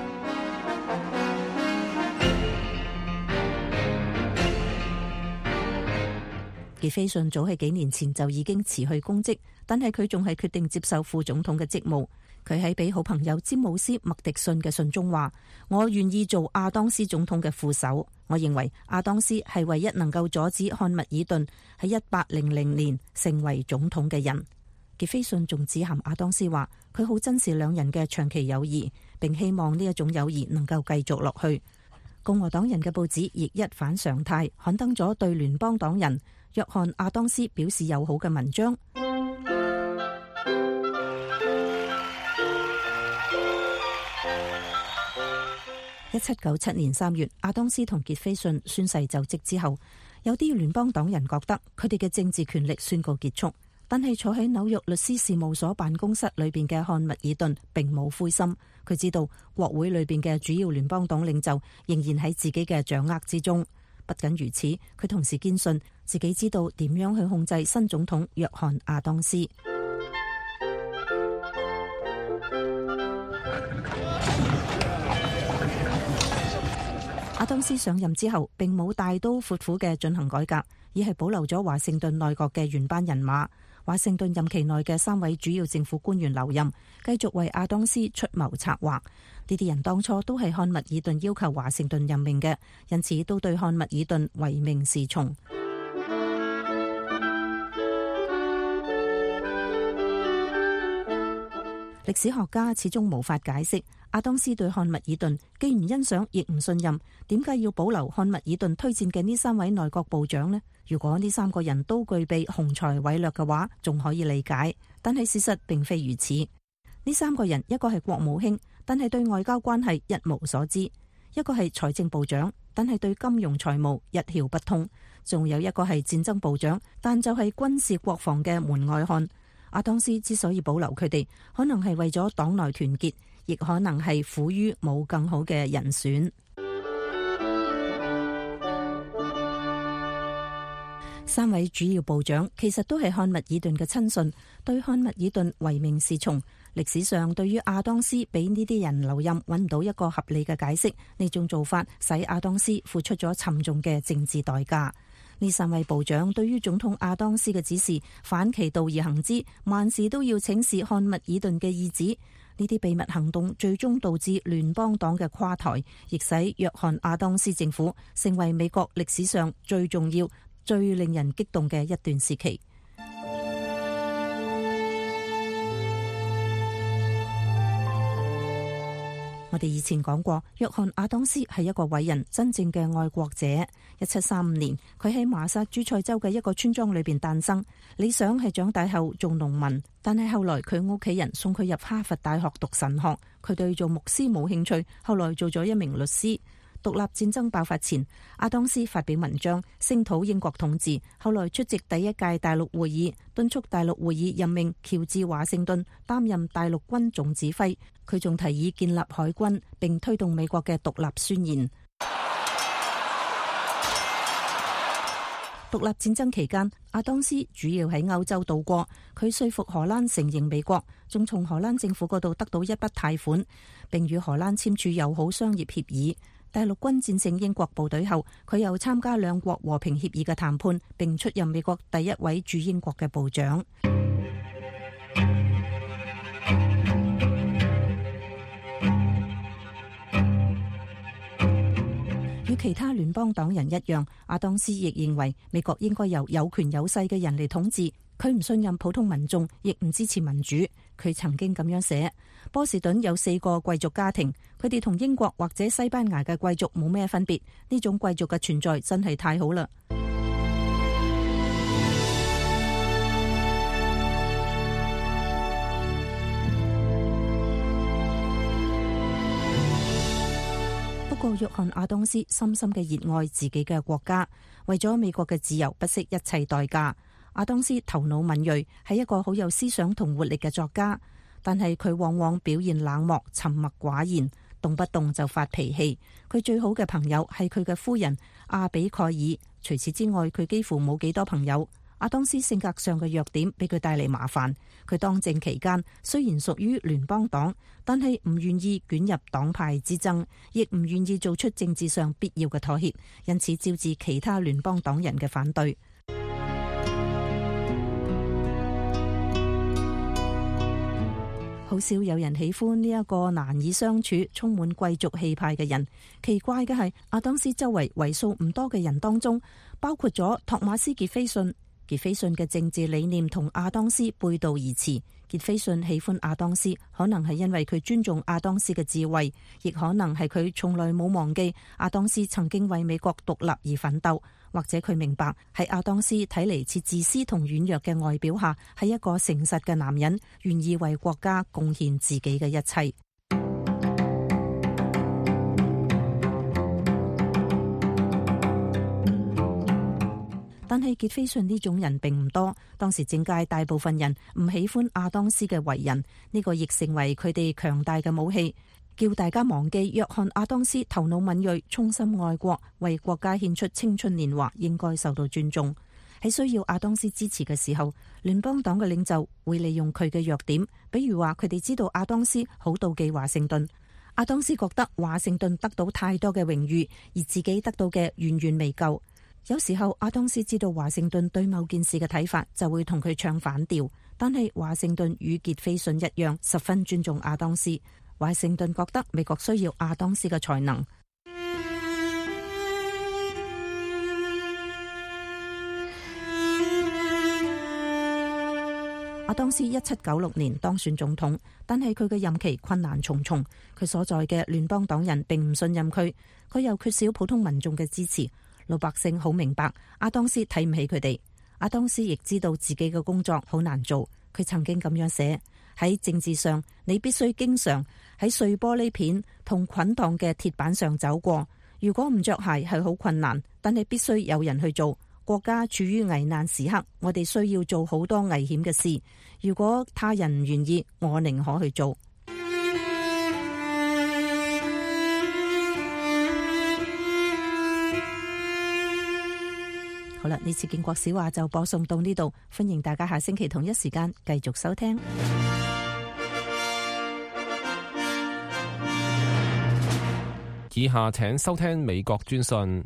傑菲遜早喺幾年前就已經辭去公職，但係佢仲係決定接受副總統嘅職務。佢喺俾好朋友詹姆斯麥迪遜嘅信中話：我願意做亞當斯總統嘅副手。我認為亞當斯係唯一能夠阻止漢密爾頓喺1800年成為總統嘅人。傑菲遜仲指含亞當斯話：佢好珍視兩人嘅長期友誼，並希望呢一種友誼能夠繼續落去。共和黨人嘅報紙亦一反常態，刊登咗對聯邦黨人約翰亞當斯表示友好嘅文章。1797年3月，亞當斯同傑菲遜宣誓就職之後，有啲聯邦黨人覺得佢哋嘅政治權力宣告結束，但係坐喺紐約律師事務所辦公室裏邊嘅漢密爾頓並冇灰心，佢知道國會裏邊嘅主要聯邦黨領袖仍然喺自己嘅掌握之中。不僅如此，佢同時堅信自己知道點樣去控制新總統約翰亞當斯。亞當斯上任之後，並冇大刀闊斧嘅進行改革，而係保留咗華盛頓內閣嘅原班人馬。華盛頓任期內嘅3位主要政府官員留任，繼續為亞當斯出謀策劃。呢啲人當初都係漢密爾頓要求華盛頓任命嘅，因此都對漢密爾頓唯命是從。歷史學家始終無法解釋亞當斯對漢密爾頓既唔欣賞亦唔信任，點解要保留漢密爾頓推薦嘅呢3位內閣部長呢？如果呢3個人都具備雄才偉略嘅話，仲可以理解。但係事實並非如此。呢3個人，一個係國務卿，但係對外交關係一無所知；一個係財政部長，但係對金融財務一竅不通；仲有一個係戰爭部長，但就係軍事國防嘅門外漢。亞當斯之所以保留佢哋，可能係為咗黨內團結，亦可能係苦於冇更好嘅人選。3位主要部長其實都係漢密爾頓嘅親信，對漢密爾頓唯命是從。歷史上對於亞當斯俾呢啲人留任揾唔到一個合理嘅解釋，呢種做法使亞當斯付出咗沉重嘅政治代價。呢3位部長對於總統亞當斯嘅指示反其道而行之，萬事都要請示漢密爾頓嘅意志。呢啲秘密行動最終導致聯邦黨嘅垮台，亦使約翰亞當斯政府成為美國歷史上最重要、最令人激動嘅一段時期。我哋以前講過，約翰亞當斯係一個偉人，真正嘅愛國者。1735年，佢喺麻薩諸塞州嘅一個村莊裏邊誕生，理想係長大後做農民，但係後來佢屋企人送佢入哈佛大學讀神學，佢對做牧師冇興趣，後來做咗一名律師。獨立戰爭爆發前，亞當斯發表文章聲討英國統治，後來出席第1屆大陸會議，敦促大陸會議任命喬治華盛頓擔任大陸軍總指揮。佢仲提議建立海軍，並推動美國嘅獨立宣言。獨立戰爭期間，亞當斯主要喺歐洲度過，佢說服荷蘭承認美國，仲從荷蘭政府嗰度得到一筆貸款，並與荷蘭簽署友好商業協議。大陸軍戰勝英國部隊後，佢又參加兩國和平協議嘅談判，並出任美國第1位駐英國嘅部長。與其他聯邦黨人一樣，亞當斯亦認為美國應該由有權有勢嘅人嚟統治。 佢唔信任普通民眾，亦唔支持民主。佢曾經咁樣寫：波士頓有4個貴族家庭，佢哋同英國或者西班牙嘅貴族冇咩分別。呢種貴族嘅存在真係太好啦。不過約翰亞當斯深深嘅熱愛自己嘅國家，為咗美國嘅自由不惜一切代價。亞當斯頭腦敏銳，係一個好有思想同活力嘅作家，但係佢往往表現冷漠、沉默寡言，動不動就發脾氣。佢最好嘅朋友係佢嘅夫人阿比蓋爾，除此之外，佢幾乎冇幾多朋友。亞當斯性格上嘅弱點俾佢帶嚟麻煩。佢當政期間雖然屬於聯邦黨，但係唔願意捲入黨派之爭，亦唔願意做出政治上必要嘅妥協，因此招致其他聯邦黨人嘅反對。好少有人喜歡呢一個難以相處、充滿貴族氣派嘅人。奇怪嘅係，亞當斯周圍為數唔多嘅人當中，包括咗托馬斯傑菲遜。傑菲遜嘅政治理念同亞當斯背道而馳。傑菲遜喜歡亞當斯，可能係因為佢尊重亞當斯嘅智慧，亦可能係佢從來冇忘記亞當斯曾經為美國獨立而奮鬥，或者佢明白喺亞當斯睇嚟似自私同軟弱嘅外表下，係一個誠實嘅男人，願意為國家貢獻自己嘅一切。但係傑菲遜呢種人並唔多，當時政界大部分人唔喜歡亞當斯嘅為人，呢個亦成為佢哋強大嘅武器，叫大家忘記約翰亞當斯頭腦敏銳、衷心愛國、為國家獻出青春年華，應該受到尊重。喺需要亞當斯支持嘅時候，聯邦黨嘅領袖會利用佢嘅弱點，比如話佢哋知道亞當斯好妒忌華盛頓，亞當斯覺得華盛頓得到太多嘅榮譽，而自己得到嘅遠遠未夠。有時候亞當斯知道華盛頓對某件事嘅睇法，就會同佢唱反調。但係華盛頓與傑菲遜一樣，十分尊重亞當斯。華盛頓覺得美國需要亞當斯嘅才能。亞當斯1796年當選總統，但係佢嘅任期困難重重。佢所在嘅聯邦黨人並唔信任佢，佢又缺少普通民眾嘅支持。老百姓好明白亞當斯睇唔起佢哋。亞當斯亦知道自己嘅工作好難做。佢曾經咁樣寫：喺政治上，你必須經常喺碎玻璃片同捆綁嘅鐵板上走過。如果唔着鞋係好困難，但係必須有人去做。國家處於危難時刻，我哋需要做好多危險嘅事。如果他人唔願意，我寧可去做。好啦，呢次建國小話就播送到呢度，歡迎大家下星期同一時間繼續收聽。 以下請收聽美國專訊。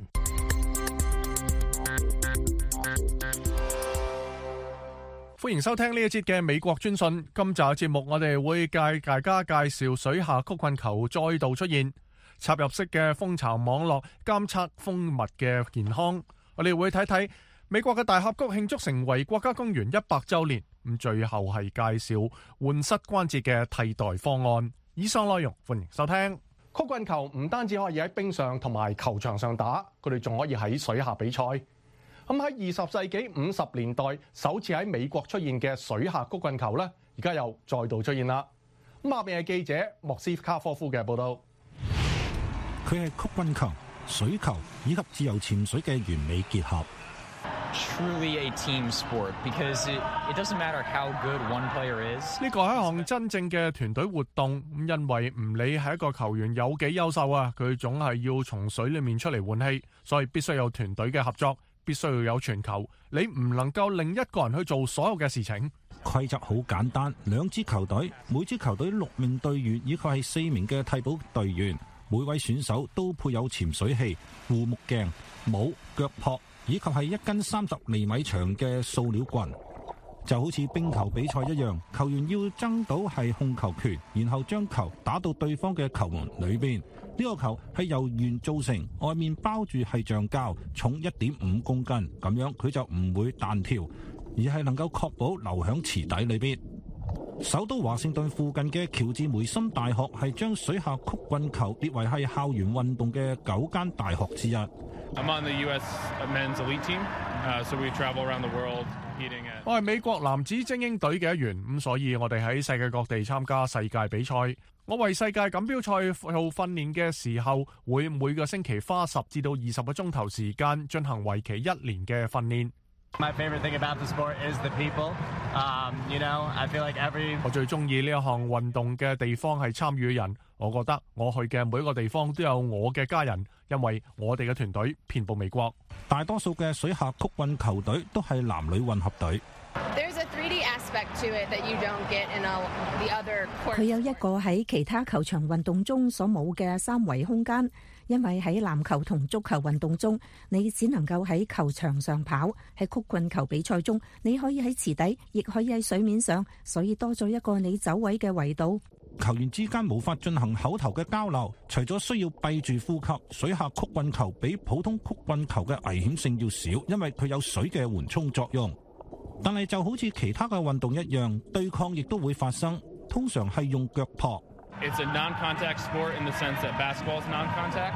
歡迎收聽呢一節嘅美國專訊。今集嘅節目，我哋會介大家介紹水下曲棍球再度出現，插入式嘅蜂巢網絡監測蜂蜜嘅健康。我哋會睇睇美國嘅大峽谷慶祝成為國家公園100週年，咁最後係介紹換膝關節嘅替代方案。以上內容歡迎收聽。曲棍球唔單止可以喺冰上同埋球場上打，佢哋仲可以喺水下比賽。咁喺20世紀50年代首次喺美國出現嘅水下曲棍球呢，而家又再度出現啦。咁下面係記者莫斯卡科夫嘅報道。 佢係曲棍球、水球以及自由潛水嘅完美結合。 Truly a team sport because it doesn't matter how good one player is。 呢個係一項真正嘅團隊活動，因為唔理係一個球員有幾優秀啊，佢總係要從水裏面出嚟換氣，所以必須有團隊嘅合作，必須要有傳球。你唔能夠令一個人去做所有嘅事情。 規則好簡單，2支球隊，每支球隊6名隊員以及係4名嘅替補隊員。每位選手都配有潛水器、護目鏡、帽、腳蹼，以及係1斤30厘米長嘅塑料棍。就好似冰球比賽一樣，球員要爭到係控球權，然後將球打到對方嘅球門裏邊。呢個球係由鉛造成，外面包住係橡膠，重1.5公斤，咁樣佢就唔會彈跳。 而係能夠確保留響池底裏邊。首都華盛頓附近嘅喬治梅森大學係將水下曲棍球列為係校園運動嘅9間大學之一。 I'm on the US men's elite team, so we travel around the world competing at. 我係美國男子精英隊嘅一員，咁所以我哋喺世界各地參加世界比賽。我為世界錦標賽做訓練嘅時候，會每個星期花10至到20個鐘頭時間進行為期1年嘅訓練。 My favorite thing about the sport is the people. I feel like every 我最中意呢一項運動嘅地方係參與人。我覺得我去嘅每一個地方都有我嘅家人，因為我哋嘅團隊遍佈美國。 大多數嘅水下曲棍球隊都係男女混合隊。 佢有一個喺其他球場運動中所冇嘅3維空間。因為喺籃球同足球運動中，你只能夠喺球場上跑；喺曲棍球比賽中，你可以喺池底，亦可以喺水面上，所以多咗一個你走位嘅維度。 球員之間無法進行口頭嘅交流，除咗需要閉住呼吸，水下曲棍球比普通曲棍球嘅危險性要少，因為佢有水嘅緩衝作用。但係就好似其他嘅運動一樣，對抗亦都會發生，通常係用腳撲。 It's a non-contact sport in the sense that basketball is non-contact.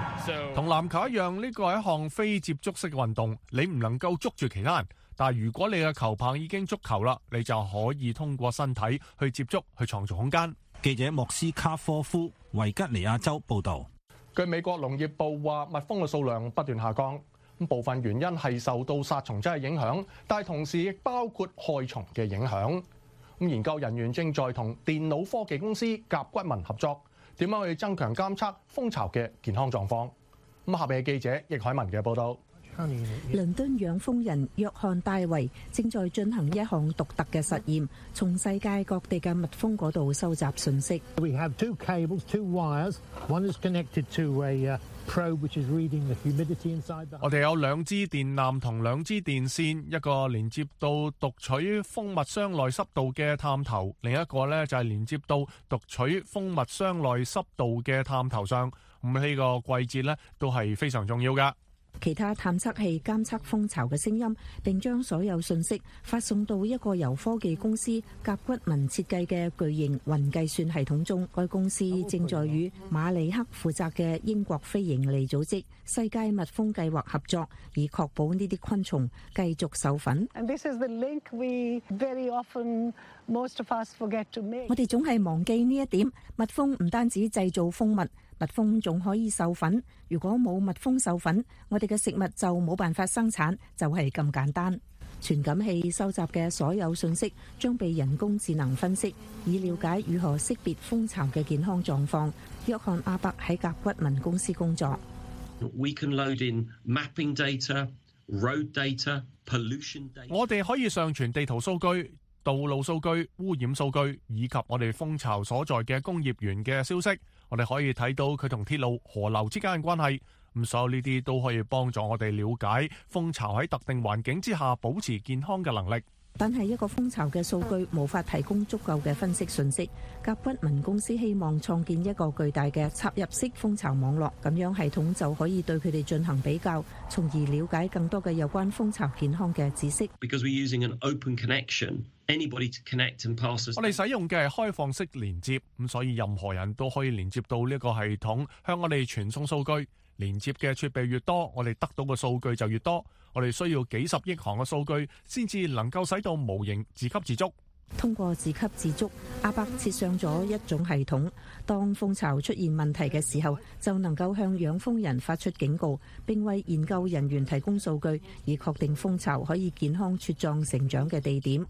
So 同籃球一樣，呢個係一項非接觸式嘅運動，你唔能夠捉住其他人。但係如果你嘅球棒已經觸球啦，你就可以通過身體去接觸，去創造空間。 記者莫斯卡科夫維吉尼亞州報導。 據美國農業部話，蜜蜂嘅數量不斷下降，部分原因係受到殺蟲劑嘅影響，但係同時亦包括害蟲嘅影響。研究人員正在同電腦科技公司甲骨文合作，點樣去增強監測蜂巢嘅健康狀況。下邊係記者易海文嘅報導。 倫敦養蜂人約翰戴維正在進行一項獨特嘅實驗，從世界各地嘅蜜蜂嗰度收集信息。 We have 2 cables, 2 wires. One is connected to a probe which is reading the humidity inside the. 我哋有2支電纜同2支電線，一個連接到讀取蜂蜜箱內濕度嘅探頭，另一個咧就係連接到讀取蜂蜜箱內濕度嘅探頭上。呢個季節咧都係非常重要㗎。 其他探測器監測蜂巢嘅聲音，並將所有信息發送到一個由科技公司甲骨文設計嘅巨型雲計算系統中。該公司正在與馬里克負責嘅英國非營利組織世界蜜蜂計劃合作，以確保呢啲昆蟲繼續授粉。 And this is the link we very often most of us forget to make. 我哋總係忘記呢一點，蜜蜂唔單止製造蜂蜜，蜜蜂仲可以授粉。如果冇蜜蜂授粉，我哋嘅食物就冇辦法生產，就係咁簡單。傳感器收集嘅所有信息將被人工智能分析，以了解如何識別蜂巢嘅健康狀況。約翰阿伯喺甲骨文公司工作。 We can load in mapping data, road data, pollution data. 我哋可以上傳地圖數據、道路數據、污染數據，以及我哋蜂巢所在嘅工業園嘅消息。我哋可以睇到佢同鐵路、河流之間嘅關係。所有呢啲都可以幫助我哋了解蜂巢喺特定環境之下保持健康嘅能力。 但係一個蜂巢嘅數據無法提供足夠嘅分析信息。甲骨文公司希望創建一個巨大嘅插入式蜂巢網絡，咁樣系統就可以對佢哋進行比較，從而了解更多嘅有關蜂巢健康嘅知識。 Because we're using an open connection, anybody to connect and pass us. 我哋使用嘅係開放式連接，所以任何人都可以連接到呢個系統，向我哋傳送數據。連接嘅設備越多，我哋得到嘅數據就越多。我哋需要幾十億行嘅數據，先至能夠使到模型自給自足。 通過自給自足，阿伯設上咗一種系統，當蜂巢出現問題嘅時候，就能夠向養蜂人發出警告，並為研究人員提供數據，以確定蜂巢可以健康茁壯成長嘅地點。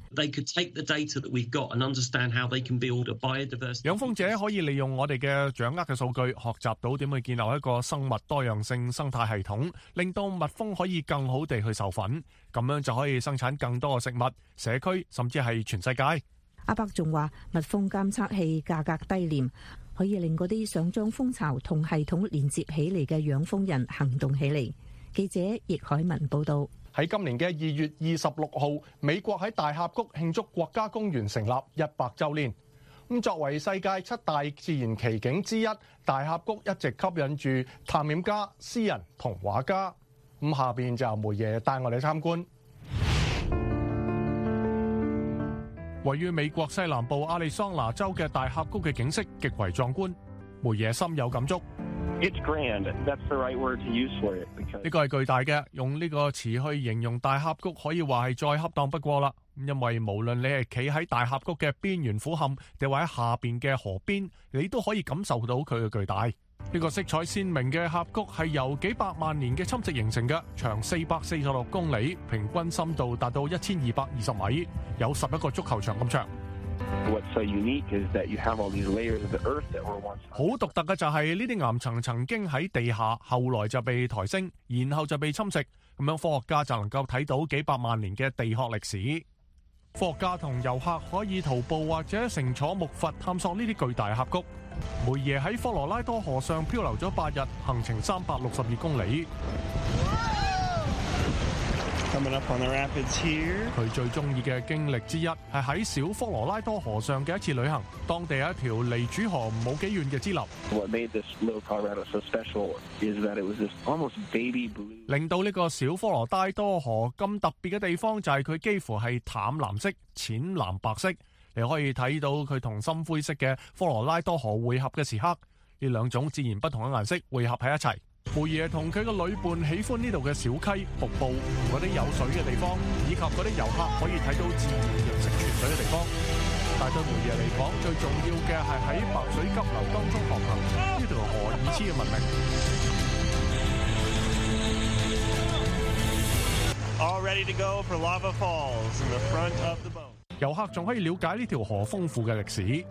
養蜂者可以利用我哋嘅掌握嘅數據，學習到點去建立一個生物多樣性生態系統，令到蜜蜂可以更好地去授粉，咁樣就可以生產更多嘅食物、社區，甚至係全世界。 阿伯仲話，蜜蜂監測器價格低廉，可以令嗰啲想將蜂巢同系統連接起嚟嘅養蜂人行動起嚟。記者易海文報道。 喺今年嘅2月26號，美國喺大峽谷慶祝國家公園成立100週年。作為世界7大自然奇景之一，大峽谷一直吸引住探險家、詩人同畫家。下邊就由梅爺帶我哋參觀。 位於美國西南部亞利桑那州嘅大峽谷嘅景色極為壯觀，梅耶深有感觸。 It's grand. That's the right word to use for it. 呢個係巨大嘅，用呢個詞去形容大峽谷可以話係再恰當不過啦。因為無論你係企喺大峽谷嘅邊緣俯瞰，定或喺下邊嘅河邊，你都可以感受到佢嘅巨大。呢個色彩鮮明嘅峽谷係由幾百萬年嘅侵蝕形成嘅，長446公里，平均深度達到1220米，有11個足球場咁長。 What's so unique is that you have all these layers of the earth that were once. 好獨特嘅就係呢啲岩層曾經喺地下，後來就被抬升，然後就被侵蝕。咁樣科學家就能夠睇到幾百萬年嘅地殼歷史。科學家同遊客可以徒步或者乘坐木筏探索呢啲巨大峽谷。梅耶喺科羅拉多河上漂流咗8日，行程362公里。佢最中意嘅經歷之一係喺小科羅拉多河上嘅一次旅行，當地有一條離主河冇幾遠嘅支流。令到呢個小科羅拉多河咁特別嘅地方就係佢幾乎係淡藍色、淺藍白色，你可以睇到佢同深灰色嘅科羅拉多河匯合嘅時刻，呢兩種自然不同嘅顏色匯合喺一齊。梅耶同佢嘅旅伴喜歡呢度嘅小溪、瀑布同嗰啲有水嘅地方，以及嗰啲遊客可以睇到自然形成泉水嘅地方。但對梅耶嚟講，最重要嘅係喺白水急流當中航行，呢條河以此嘅聞名。 All ready to go for Lava Falls in the front of the boat. 遊客仲可以了解呢條河豐富嘅歷史。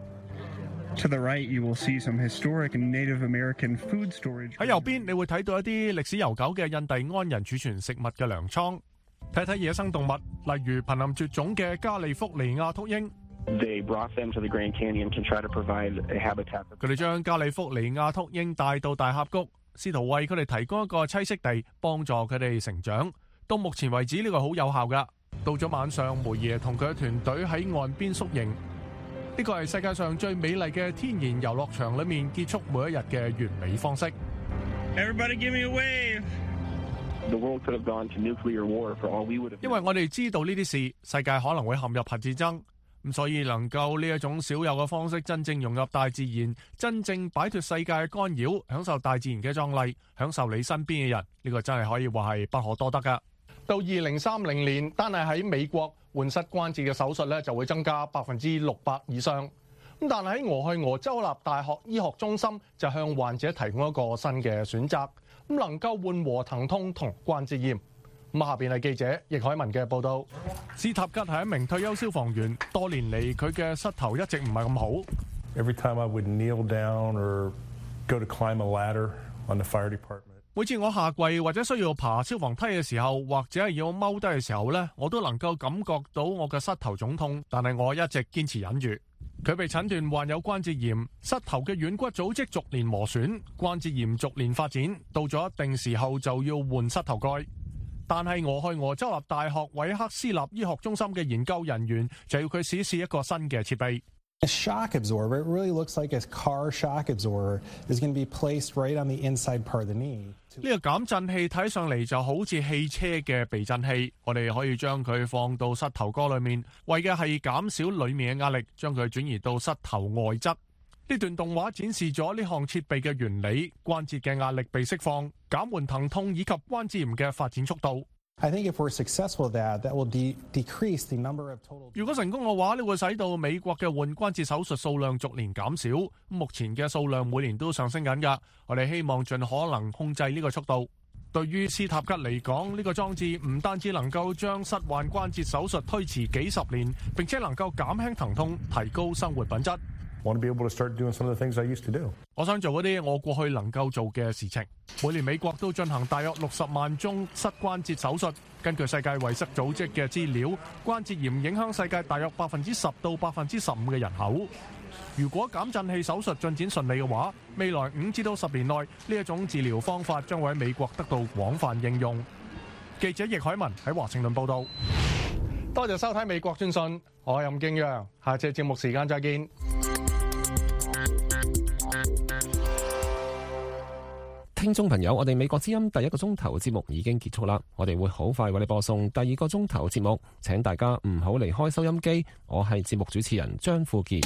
To the right, you will see some historic and Native American food storage. 喺右邊，你會睇到一啲歷史悠久嘅印第安人儲存食物嘅糧倉。睇睇野生動物，例如瀕臨絕種嘅加利福尼亞禿鷹。 They brought them to the Grand Canyon to try to provide a habitat. 佢哋將加利福尼亞禿鷹帶到大峽谷，試圖為佢哋提供一個棲息地，幫助佢哋成長。到目前為止，呢個好有效㗎。到咗晚上，梅耶同佢嘅團隊喺岸邊宿營。呢個係世界上最美麗嘅天然遊樂場裏面結束每一日嘅完美方式。 Everybody give me a wave. The world could have gone to nuclear war for all we would have. 因為我哋知道呢啲事，世界可能會陷入核戰爭，咁所以能夠呢一種少有嘅方式，真正融入大自然，真正擺脫世界嘅干擾，享受大自然嘅壯麗，享受你身邊嘅人，呢個真係可以話係不可多得㗎。到2030年，單係喺美國換膝關節嘅手術咧，就會增加600%以上。咁但係喺俄亥俄州立大學醫學中心就向患者提供一個新嘅選擇，咁能夠緩和疼痛同關節炎。咁下邊係記者易海文嘅報導。斯塔吉係一名退休消防員，多年嚟佢嘅膝頭一直唔係咁好。 Every time I would kneel down or go to climb a ladder on the fire department. 每次我下跪或者需要爬消防梯嘅時候，或者係要踎低嘅時候呢，我都能夠感覺到我嘅膝頭腫痛，但係我一直堅持忍住。佢被診斷患有關節炎，膝頭嘅軟骨組織逐年磨損，關節炎逐年發展，到咗一定時候就要換膝頭蓋。但係俄亥俄州立大學韋克斯納醫學中心嘅研究人員就要佢試試一個新嘅設備。 A shock absorber, it really looks like a car shock absorber, is going to be placed right on the inside part of the knee. 呢個減震器睇上嚟就好似汽車嘅避震器，我哋可以將佢放到膝頭哥裏面，為嘅係減少裏面嘅壓力，將佢轉移到膝頭外側。呢段動畫展示咗呢項設備嘅原理，關節嘅壓力被釋放，減緩疼痛以及關節炎嘅發展速度。 I think if we're successful with that, that will decrease the number of total. 如果成功嘅話，呢會使到美國嘅換關節手術數量逐年減少。目前嘅數量每年都上升緊㗎。我哋希望盡可能控制呢個速度。對於斯塔吉嚟講，呢個裝置唔單止能夠將膝患關節手術推遲幾十年，並且能夠減輕疼痛，提高生活品質。 Want to be able to start doing some of the things I used to do. 我想做嗰啲我過去能夠做嘅事情。每年美國都進行大約60萬宗膝關節手術。根據世界衛生組織嘅資料，關節炎影響世界大約10%到15%嘅人口。如果減震器手術進展順利嘅話，未來5至到10年內，呢一種治療方法將會喺美國得到廣泛應用。記者易海文喺華盛頓報導。多謝收睇美國專訊，我係任敬陽，下次節目時間再見。 聽眾朋友，我哋美國之音第一個鐘頭節目已經結束啦，我哋會好快為你播送第二個鐘頭節目，請大家唔好離開收音機。我係節目主持人張富傑。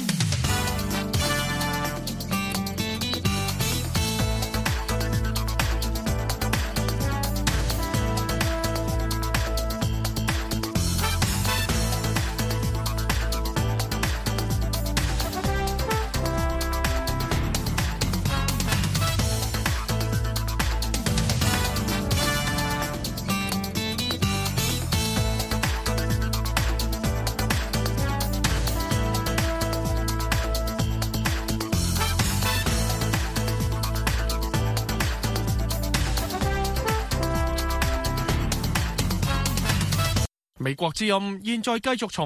美國之音現在繼續從